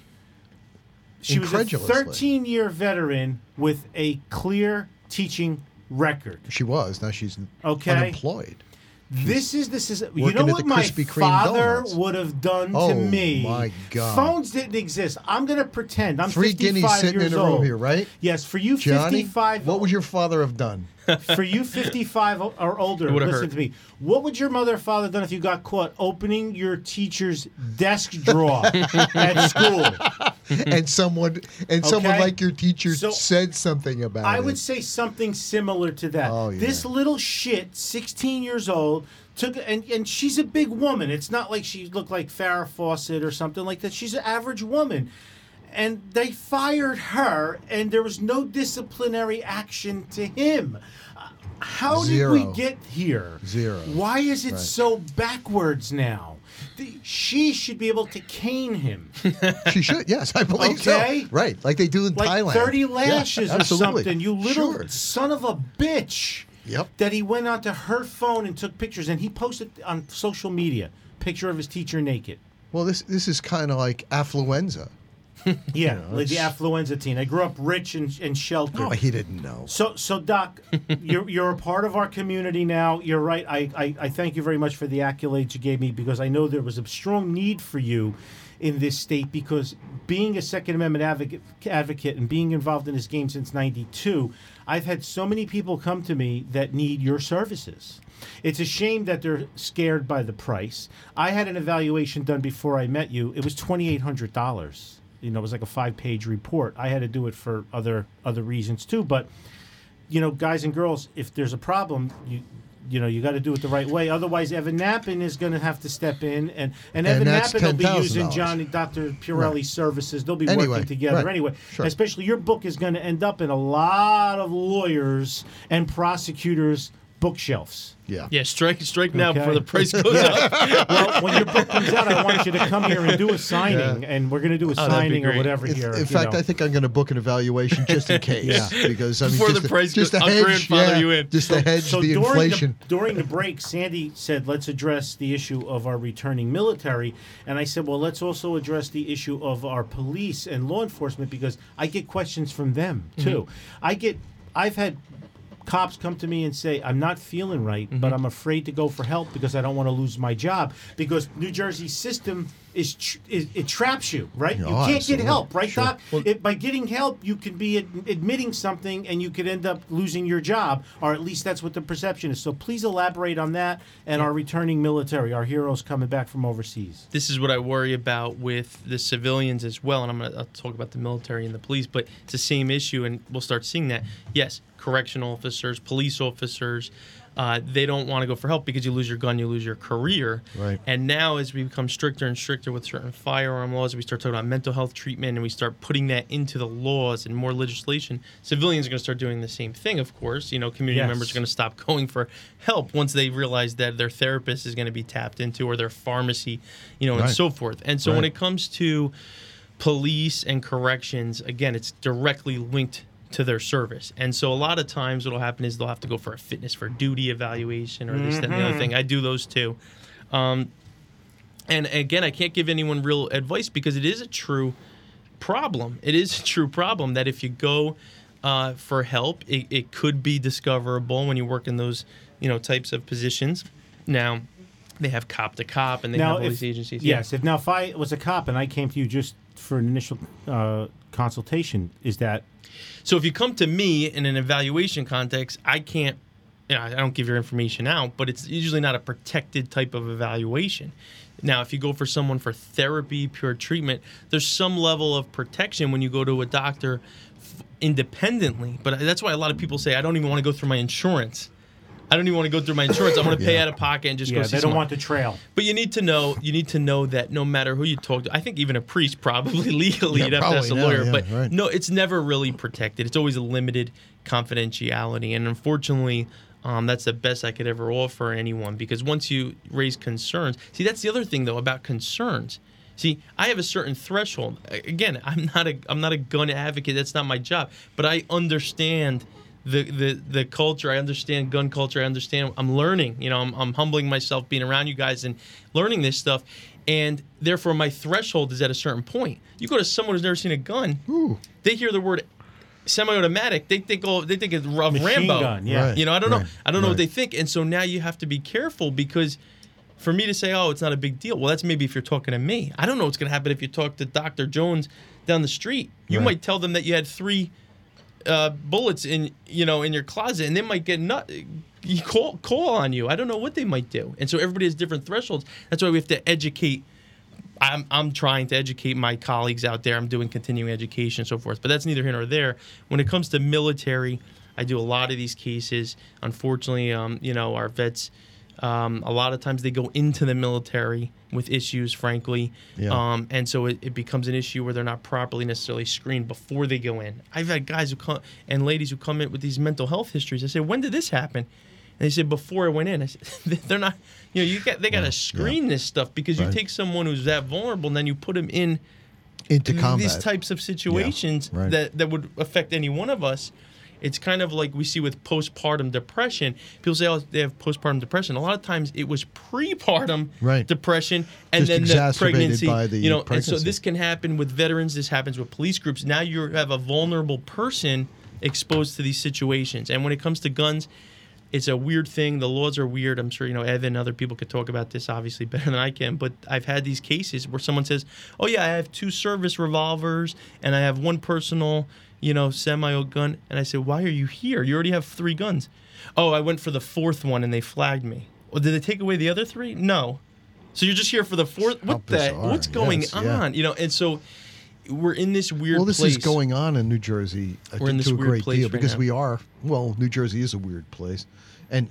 She was a incredulously. 13-year veteran with a clear teaching record. She was. Now she's Okay. unemployed. This is you working know at what the my Krispy Kreme father donuts. would have done Oh, to me. my God. Phones didn't exist. I'm going to pretend I'm 3 55 guineas sitting years in a room old. here, right? Yes, for you Johnny, 55. what would your father have done? For you 55 or older, It would've listen hurt. to me. What would your mother or father have done if you got caught opening your teacher's desk drawer at school? and someone Okay. like your teacher So, said something about it. I would say something similar to that. Oh, yeah. This little shit, 16 years old, and she's a big woman. It's not like she looked like Farrah Fawcett or something like that. She's an average woman. And they fired her, and there was no disciplinary action to him. How Zero. did we get here? Zero. Why is it Right. so backwards now? She should be able to cane him. She should. Yes, I believe Okay. so. Right, like they do in Like Thailand. 30 lashes Yeah, or absolutely. something. You little Sure. son of a bitch. Yep. That he went onto her phone and took pictures, and he posted on social media picture of his teacher naked. Well, this is kind of like affluenza. Yeah, like the it's- affluenza teen. I grew up rich and sheltered. No, he didn't know. So Doc, you're a part of our community now. You're right. I thank you very much for the accolades you gave me because I know there was a strong need for you in this state because being a Second Amendment advocate and being involved in this game since '92, I've had so many people come to me that need your services. It's a shame that they're scared by the price. I had an evaluation done before I met you. It was $2,800. You know, it was like a 5-page report. I had to do it for other reasons too. But, you know, guys and girls, if there's a problem, you got to do it the right way. Otherwise, Evan Nappen is going to have to step in, and Evan that's Nappen will be $10,000. using Dr. Pirelli's services. They'll be Anyway, working together right. anyway. Sure. Especially your book is going to end up in a lot of lawyers and prosecutors' bookshelves. Yeah. Yeah, strike now Okay. before the price goes up. Well, when your book comes out, I want you to come here and do a signing, and we're going to do a that'd be signing or great. whatever In here. fact, I think I'm going to book an evaluation just in case. Because I mean, Before just the to- price just goes- to I'll hedge, grandfather you in. just to hedge the inflation. During the break, Sandy said, let's address the issue of our returning military. And I said, well, let's also address the issue of our police and law enforcement, because I get questions from them, too. I've had cops come to me and say, I'm not feeling right, but I'm afraid to go for help because I don't want to lose my job. Because New Jersey's system it traps you, right? Oh, You can't absolutely. get help, right, Sure. Doc? By getting help, you can be admitting something and you could end up losing your job, or at least that's what the perception is. So please elaborate on that and our returning military, our heroes coming back from overseas. This is what I worry about with the civilians as well, and I'll talk about the military and the police, but it's the same issue, and we'll start seeing that. Yes, correctional officers, police officers, they don't want to go for help because you lose your gun, you lose your career. Right. And now as we become stricter and stricter with certain firearm laws, we start talking about mental health treatment and we start putting that into the laws and more legislation, civilians are going to start doing the same thing, of course. Community Yes. members are going to stop going for help once they realize that their therapist is going to be tapped into, or their pharmacy, and Right. so forth. And so Right. when it comes to police and corrections, again, it's directly linked to their service. And so a lot of times what will happen is they'll have to go for a fitness for duty evaluation or this, that, and the other thing. I do those too. And again, I can't give anyone real advice because it is a true problem. It is a true problem that if you go for help, it could be discoverable when you work in those, types of positions. Now, they have cop to cop and they have all these agencies. Yes. If I was a cop and I came to you just for an initial consultation, is that... So if you come to me in an evaluation context, I can't, I don't give your information out, but it's usually not a protected type of evaluation. Now, if you go for someone for therapy, pure treatment, there's some level of protection when you go to a doctor independently. But that's why a lot of people say, I don't even want to go through my insurance. I don't even want to go through my insurance. I want to pay out of pocket and just go see they don't someone. want the trail. But you need to know that no matter who you talk to, I think even a priest probably legally you'd have to ask a probably, lawyer. yeah, But right. no, it's never really protected. It's always a limited confidentiality. And unfortunately, that's the best I could ever offer anyone, because once you raise concerns, see, that's the other thing though about concerns. See, I have a certain threshold. Again, I'm not a gun advocate. That's not my job. But I understand the culture. I understand gun culture. I understand. I'm learning. I'm humbling myself being around you guys and learning this stuff. And therefore, my threshold is at a certain point. You go to someone who's never seen a gun, they hear the word semi-automatic, they think it's Machine Rambo. gun, yeah. Right. I don't know. Right. I don't know what Right. they think. And so now you have to be careful, because for me to say, oh, it's not a big deal. Well, that's maybe if you're talking to me. I don't know what's going to happen if you talk to Dr. Jones down the street. You Right. might tell them that you had 3 bullets in your closet, and they might get call on you. I don't know what they might do. And so everybody has different thresholds. That's why we have to educate. I'm trying to educate my colleagues out there. I'm doing continuing education and so forth. But that's neither here nor there. When it comes to military, I do a lot of these cases. Unfortunately, our vets, a lot of times they go into the military with issues, frankly. Yeah. And so it becomes an issue where they're not properly necessarily screened before they go in. I've had guys who come and ladies who come in with these mental health histories. I say, when did this happen? And they said, before I went in. I said, they're not, they got to screen this stuff, because you Right. take someone who's that vulnerable and then you put them Into combat. these types of situations Yeah, right. that would affect any one of us. It's kind of like we see with postpartum depression. People say, oh, they have postpartum depression. A lot of times it was prepartum Right. depression, and Just then the exacerbated pregnancy. by the And so pregnancy. this can happen with veterans. This happens with police groups. Now you have a vulnerable person exposed to these situations. And when it comes to guns, it's a weird thing. The laws are weird. I'm sure, Evan and other people could talk about this obviously better than I can. But I've had these cases where someone says, oh, yeah, I have 2 service revolvers and I have 1 personal, semi-auto gun. And I said, why are you here? You already have 3 guns. Oh, I went for the 4th one and they flagged me. Well, did they take away the other 3? No. So you're just here for the 4th? What the? bizarre. What's going Yes, yeah. on? And so we're in this weird Well, this place. is going on in New Jersey We're in this to a weird great place deal, right because now. we are. Well, New Jersey is a weird place, and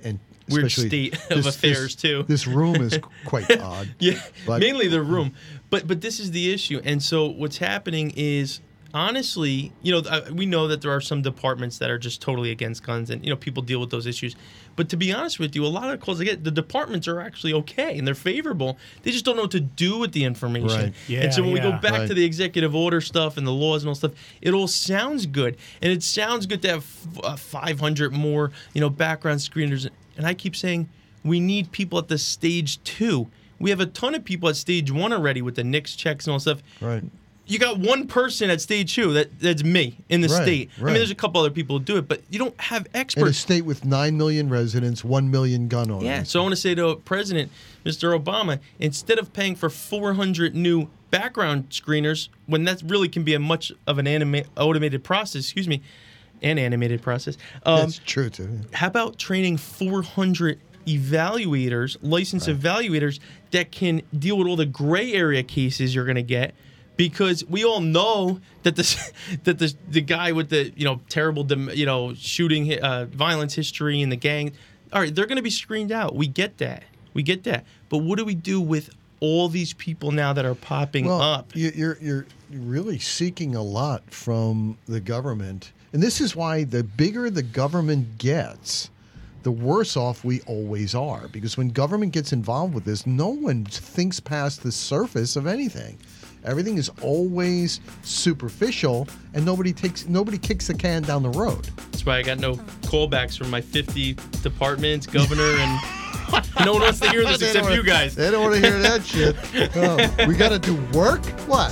weird Especially state of affairs too. This room is quite odd. Yeah, But- mainly the room. But this is the issue. And so what's happening is, honestly, we know that there are some departments that are just totally against guns, and people deal with those issues. But to be honest with you, a lot of the calls I get, the departments are actually okay and they're favorable. They just don't know what to do with the information. Right. Yeah, and so when we go back Right. to the executive order stuff and the laws and all stuff, it all sounds good, and it sounds good to have 500 more, background screeners. And I keep saying we need people at the stage 2. We have a ton of people at stage 1 already with the NICS checks and all stuff. Right. You got one person at stage 2 that's me in the Right, state. I right. mean, there's a couple other people who do it, but you don't have In a experts. state with 9 million residents, 1 million gun owners. Yeah, so I want to say to President, Mr. Obama, instead of paying for 400 new background screeners, when that really can be a much of an automated process, an animated process. That's true, too. How about training 400 evaluators, licensed evaluators, that can deal with all the gray area cases you're going to get? Because we all know that the guy with the terrible shooting violence history in the gang, all right, they're going to be screened out. We get that. But what do we do with all these people now that are popping up? You're really seeking a lot from the government, and this is why the bigger the government gets, the worse off we always are. Because when government gets involved with this, no one thinks past the surface of anything. Everything is always superficial, and nobody kicks the can down the road. That's why I got no callbacks from my 50 departments, governor, and no one wants to hear this except you guys. They don't want to hear that shit. Oh, we got to do work? What?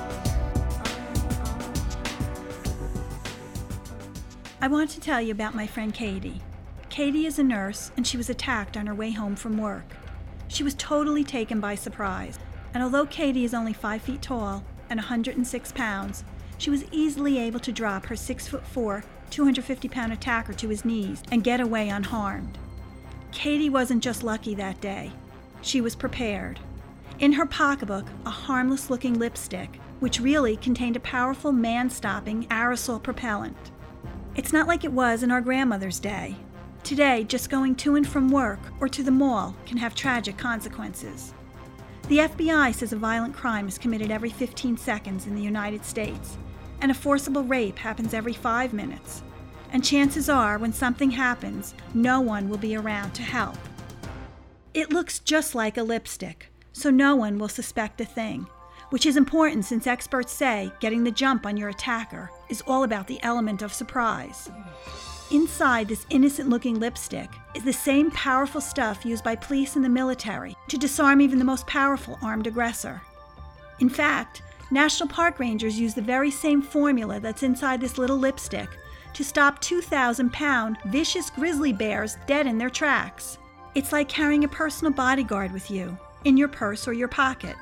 I want to tell you about my friend Katie. Katie is a nurse, and she was attacked on her way home from work. She was totally taken by surprise, and although Katie is only 5 feet tall and 106 pounds, she was easily able to drop her 6'4", 250-pound attacker to his knees and get away unharmed. Katie wasn't just lucky that day. She was prepared. In her pocketbook, a harmless-looking lipstick, which really contained a powerful man-stopping aerosol propellant. It's not like it was in our grandmother's day. Today, just going to and from work or to the mall can have tragic consequences. The FBI says a violent crime is committed every 15 seconds in the United States, and a forcible rape happens every 5 minutes. And chances are, when something happens, no one will be around to help. It looks just like a lipstick, so no one will suspect a thing, which is important since experts say getting the jump on your attacker is all about the element of surprise. Inside this innocent-looking lipstick is the same powerful stuff used by police and the military to disarm even the most powerful armed aggressor. In fact, National Park Rangers use the very same formula that's inside this little lipstick to stop 2,000-pound vicious grizzly bears dead in their tracks. It's like carrying a personal bodyguard with you, in your purse or your pocket.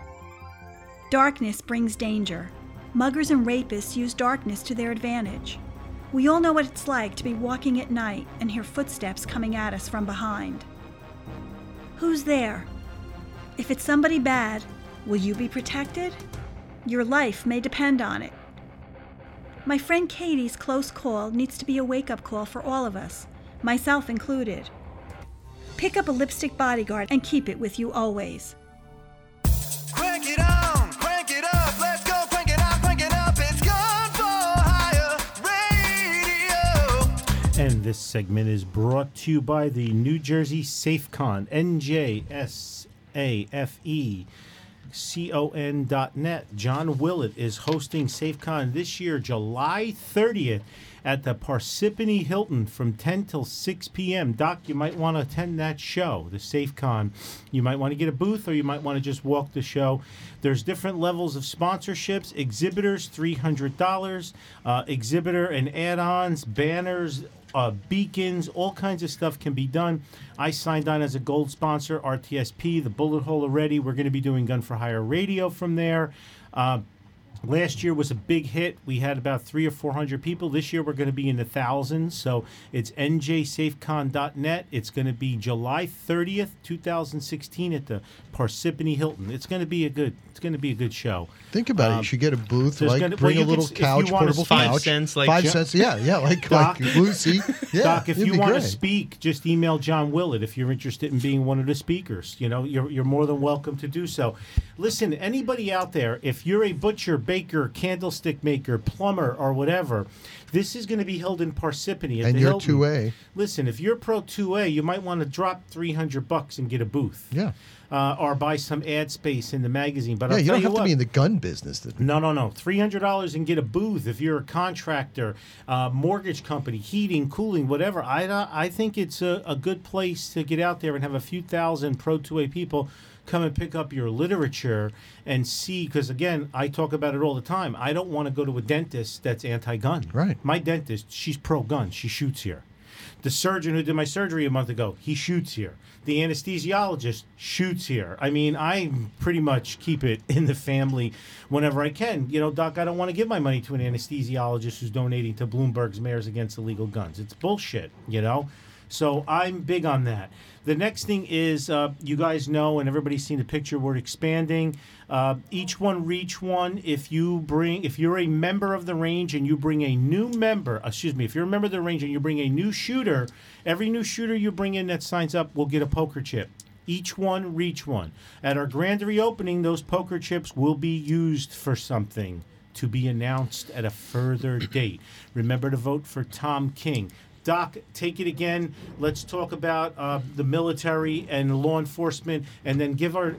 Darkness brings danger. Muggers and rapists use darkness to their advantage. We all know what it's like to be walking at night and hear footsteps coming at us from behind. Who's there? If it's somebody bad, will you be protected? Your life may depend on it. My friend Katie's close call needs to be a wake-up call for all of us, myself included. Pick up a lipstick bodyguard and keep it with you always. Crank it on, crank it up, let's go, crank it up, it's Gun for Hire Radio. And this segment is brought to you by the New Jersey SafeCon, NJSAFECON.net. John Willett is hosting SafeCon this year, July 30th, at the Parsippany Hilton from 10 till 6 p.m. Doc, you might want to attend that show, the SafeCon. You might want to get a booth, or you might want to just walk the show. There's different levels of sponsorships. Exhibitors, $300. Exhibitor and add-ons, banners, beacons, all kinds of stuff can be done. I signed on as a gold sponsor, RTSP, the bullet hole already. We're going to be doing Gun for Hire Radio from there. Last year was a big hit. We had about 300 or 400 people. This year we're going to be in the thousands. So it's njsafecon.net. It's going to be July 30th, 2016 at the Parsippany Hilton. It's going to be a good show. Think about it. You should get a booth, there's like gonna- bring well, a you little could- if you couch, wanna portable speak- couch. 5 cents, like 5 Yeah. cents, yeah, like Doc- booth seat. Yeah, Doc, if it'd you be want to great. speak, just email John Willett if you're interested in being one of the speakers. You know, you're more than welcome to do so. Listen, anybody out there, if you're a butcher, baker, candlestick maker, plumber, or whatever, this is going to be held in Parsippany at And the you're Hilton. 2A. Listen, if you're Pro 2A, you might want to drop $300 and get a booth. Yeah. Or buy some ad space in the magazine. But Yeah, I'll you tell don't have what, to be in the gun business. No. $300 and get a booth if you're a contractor, mortgage company, heating, cooling, whatever. I think it's a good place to get out there and have a few thousand Pro 2A people come and pick up your literature and see. Because, again, I talk about it all the time. I don't want to go to a dentist that's anti-gun. Right. My dentist, she's pro-gun. She shoots here. The surgeon who did my surgery a month ago, he shoots here. The anesthesiologist shoots here. I mean, I pretty much keep it in the family whenever I can. You know, Doc, I don't want to give my money to an anesthesiologist who's donating to Bloomberg's Mayors Against Illegal Guns. It's bullshit, you know? So I'm big on that. The next thing is, you guys know, and everybody's seen the picture, we're expanding. Each one reach one. If you're a member of the range and you bring a new member, if you're a member of the range and you bring a new shooter, every new shooter you bring in that signs up will get a poker chip. Each one reach one. At our grand reopening, those poker chips will be used for something to be announced at a further date. Remember to vote for Tom King. Doc, take it again. Let's talk about the military and law enforcement, and then give our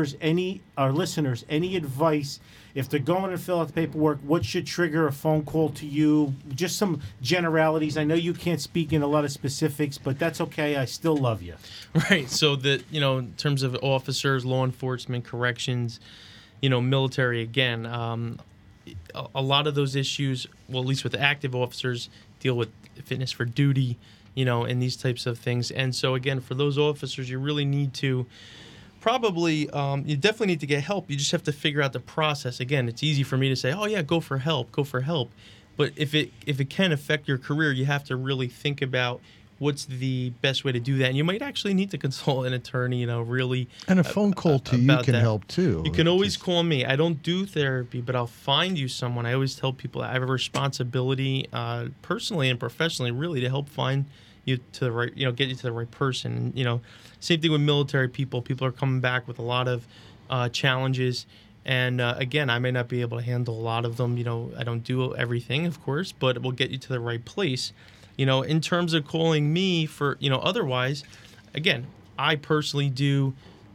listeners, any advice if they're going to fill out the paperwork. What should trigger a phone call to you? Just some generalities. I know you can't speak in a lot of specifics, but that's okay. I still love you. Right. So that, in terms of officers, law enforcement, corrections, military, again, a lot of those issues, well, at least with active officers, deal with fitness for duty, and these types of things. And so, again, for those officers, you really need to you definitely need to get help. You just have to figure out the process. Again, it's easy for me to say, oh, yeah, go for help. But if it can affect your career, you have to really think about what's the best way to do that. And you might actually need to consult an attorney, really. And a phone call to you can help too. You can always call me. I don't do therapy, but I'll find you someone. I always tell people I have a responsibility, personally and professionally, really, to help find you to the right, get you to the right person. And, same thing with military people. People are coming back with a lot of challenges. And again, I may not be able to handle a lot of them. I don't do everything, of course, but it will get you to the right place. In terms of calling me for, otherwise, again, I personally do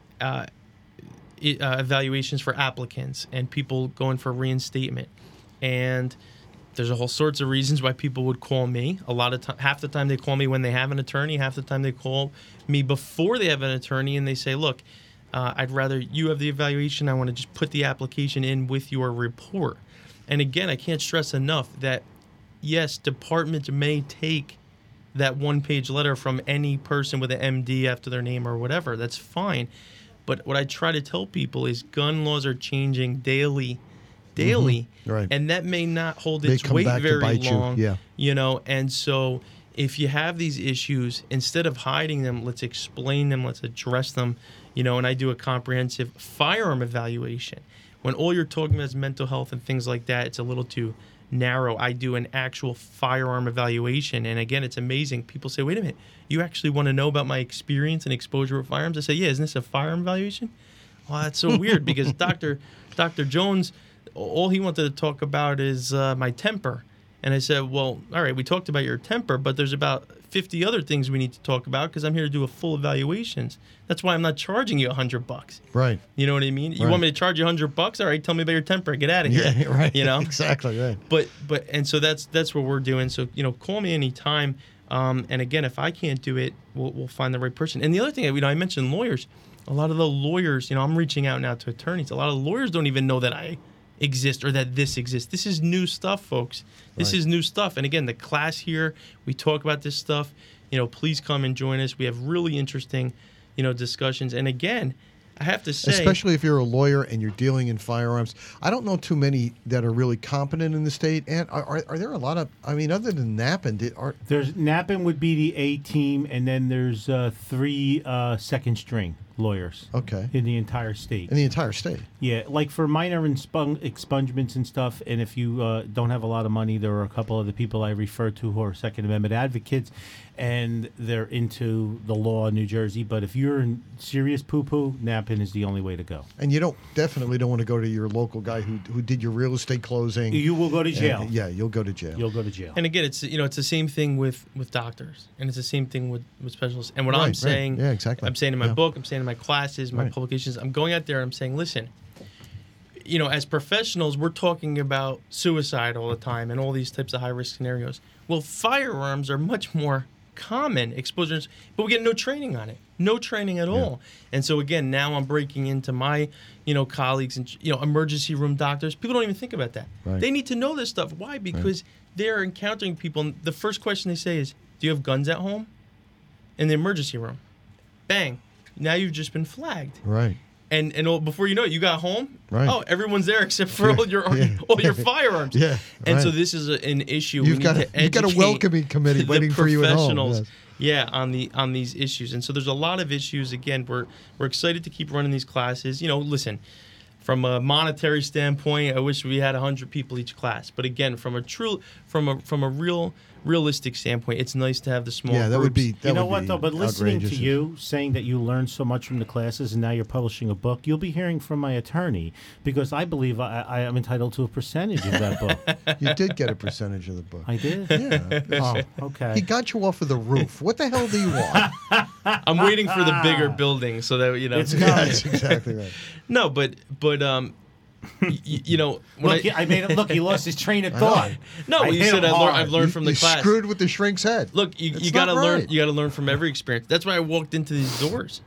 evaluations for applicants and people going for reinstatement. And there's a whole sorts of reasons why people would call me. Half the time they call me when they have an attorney. Half the time they call me before they have an attorney and they say, look, I'd rather you have the evaluation. I want to just put the application in with your report. And again, I can't stress enough that yes, departments may take that one-page letter from any person with an MD after their name or whatever. That's fine. But what I try to tell people is gun laws are changing daily. Right. And that may not hold They its come weight back to very bite you, long. yeah. And so if you have these issues, instead of hiding them, let's explain them, let's address them. And I do a comprehensive firearm evaluation. When all you're talking about is mental health and things like that, it's a little too narrow. I do an actual firearm evaluation. And again, it's amazing. People say, wait a minute, you actually want to know about my experience and exposure with firearms? I say, yeah, isn't this a firearm evaluation? Well, that's so weird because Dr. Jones, all he wanted to talk about is my temper. And I said, well, all right, we talked about your temper, but there's about 50 other things we need to talk about because I'm here to do a full evaluations. That's why I'm not charging you $100. Right. You know what I mean? You want me to charge you $100? All right, tell me about your temper. Get out of here. Yeah, right. Exactly, right. But and so that's what we're doing. So, call me anytime. And again, if I can't do it, we'll find the right person. And the other thing, I mentioned lawyers. A lot of the lawyers, I'm reaching out now to attorneys. A lot of lawyers don't even know that I exist or that this exists. This is new stuff, folks. This is new stuff. And again, the class here, we talk about this stuff. Please come and join us. We have really interesting, discussions. And again, I have to say, especially if you're a lawyer and you're dealing in firearms. I don't know too many that are really competent in the state. And are there a lot of? I mean, other than Nappen, There's Nappen would be the A team, and then there's 3 second string lawyers. Okay. In the entire state. In the entire state. Yeah, like for minor expungements and stuff, and if you don't have a lot of money, there are a couple of the people I refer to who are Second Amendment advocates, and they're into the law in New Jersey. But if you're in serious poo-poo, Nappen is the only way to go. And you definitely don't want to go to your local guy who did your real estate closing. You will go to jail. Yeah, you'll go to jail. You'll go to jail. and again, it's the same thing with doctors, and it's the same thing with specialists. And what I'm Right, saying, yeah, exactly. I'm saying in my Yeah. book, I'm saying in my classes, my Right. publications, I'm going out there and I'm saying, listen, as professionals, we're talking about suicide all the time and all these types of high-risk scenarios. Well, firearms are much more common exposures, but we get no training on it. No training at all. And so, again, now I'm breaking into my, colleagues and, emergency room doctors. People don't even think about that. Right. They need to know this stuff. Why? Because they're encountering people, and the first question they say is, do you have guns at home? In the emergency room. Bang. Now you've just been flagged. Right. And before you know it, you got home. Right. Oh, everyone's there except for all your firearms. Yeah, And so right. this is an issue. You've we got need to you've got a educate welcoming committee the waiting for you at home. professionals, Yes. Yeah, on these issues. And so there's a lot of issues. Again, we're excited to keep running these classes. Listen, from a monetary standpoint, I wish we had 100 people each class. But again, from a realistic standpoint, it's nice to have the small Yeah, that groups. would be. That You know would what, be though? But listening to outrageous. you saying that you learned so much from the classes and now you're publishing a book, you'll be hearing from my attorney because I believe I am entitled to a percentage of that book. You did get a percentage of the book. I did? Yeah. Oh, okay. He got you off of the roof. What the hell do you want? I'm waiting for the bigger building so that It's Yeah, coming. that's exactly right. No, but when Look, I made him look. He lost his train of thought. no, I you hit said him hard. I've learned from the you class. screwed with the shrink's head. Look, you That's gotta not learn. right. You gotta learn from every experience. That's why I walked into these doors.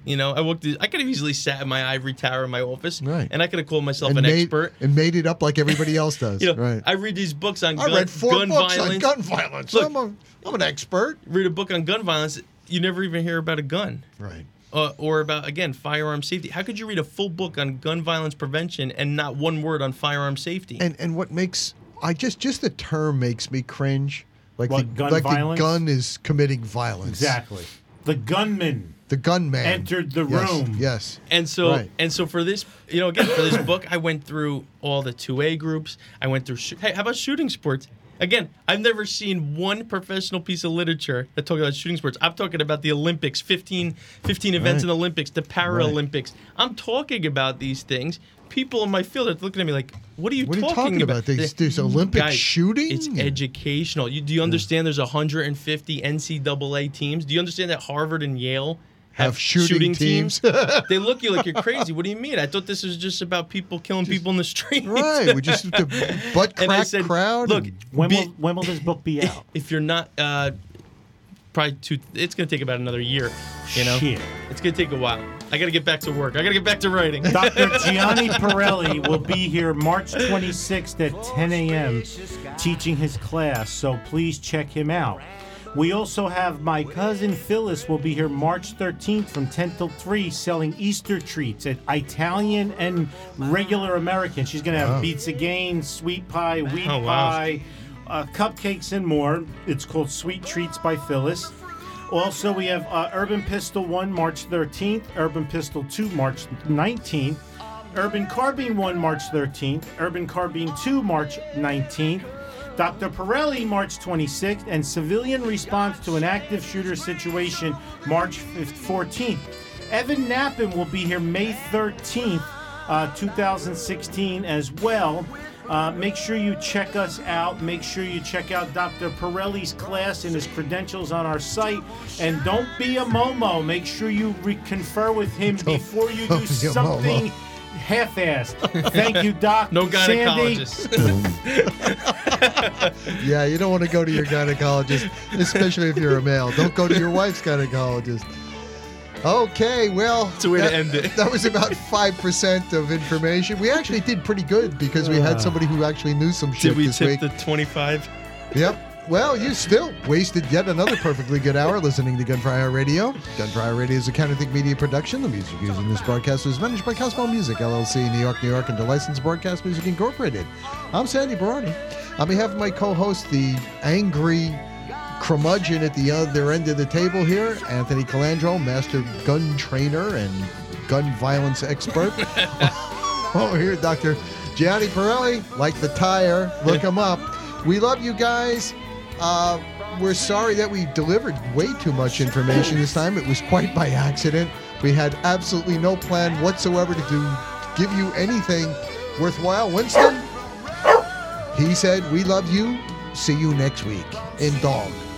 I could have easily sat in my ivory tower in my office, Right. and I could have called myself and an made, expert. and made it up like everybody else does. Right. I read these books on I read 4 gun books violence. on gun violence. Look, I'm an expert. read a book on gun violence. You never even hear about a gun. Right. Or about, again, firearm safety. How could you read a full book on gun violence prevention and not one word on firearm safety? And what makes just the term makes me cringe. Like What, gun the violence? gun is committing violence. Exactly. The gunman The gunman entered the Yes, room. Yes. And so, Right. for this, again, for this book, I went through all the 2A groups. I went through. Hey, how about shooting sports? Again, I've never seen one professional piece of literature that talks about shooting sports. I'm talking about the Olympics, 15 events Right. in the Olympics, the Paralympics. I'm talking about these things. People in my field are looking at me like, "What are you What are talking you talking about? There's Olympic Guys, shooting? It's educational. Do you understand? There's 150 NCAA teams. Do you understand that Harvard and Yale Have shooting teams? They look at you like you're crazy. What do you mean? I thought this was just about people killing people in the street. Right. We just the butt And I crack said, crowd. look, and- When will this book be out? if you're not, probably it's going to take about another year. Shit. It's going to take a while. I got to get back to work. I got to get back to writing. Dr. Gianni Pirelli will be here March 26th at 10 a.m. teaching his class, so please check him out. We also have my cousin Phyllis will be here March 13th from 10 till 3 selling Easter treats at Italian and regular American. She's going to have pizza gain, sweet pie, wheat Oh, wow. pie, cupcakes, and more. It's called Sweet Treats by Phyllis. Also, we have Urban Pistol 1 March 13th, Urban Pistol 2 March 19th, Urban Carbine 1 March 13th, Urban Carbine 2 March 19th, Dr. Pirelli March 26th, and Civilian Response to an Active Shooter Situation March 14th. Evan Nappen will be here May 13th, 2016 as well. Make sure you check us out. Make sure you check out Dr. Pirelli's class and his credentials on our site. And don't be a Momo. Make sure you confer with him before you don't do be a something Momo. half-assed. Thank you, Doc. No Sandy. gynecologist. Yeah, you don't want to go to your gynecologist, especially if you're a male. Don't go to your wife's gynecologist. Okay, well, It's a way to end it. That was about 5% of information. We actually did pretty good because we had somebody who actually knew some shit Did we this tip week. the 25? Yep. Well, you still wasted yet another perfectly good hour listening to Gun for Hire Radio. Gun for Hire Radio is a Counterthink Media production. The music used in this broadcast is managed by Cosmo Music, LLC, New York, New York, and the Licensed Broadcast Music Incorporated. I'm Sandy Baroni. On behalf of my co-host, the angry curmudgeon at the other end of the table here, Anthony Calandro, master gun trainer and gun violence expert. Over here, Dr. Gianni Pirelli, like the tire. Look him up. We love you guys. We're sorry that we delivered way too much information this time. It was quite by accident. We had absolutely no plan whatsoever to give you anything worthwhile. Winston, he said, we love you. See you next week in Dog.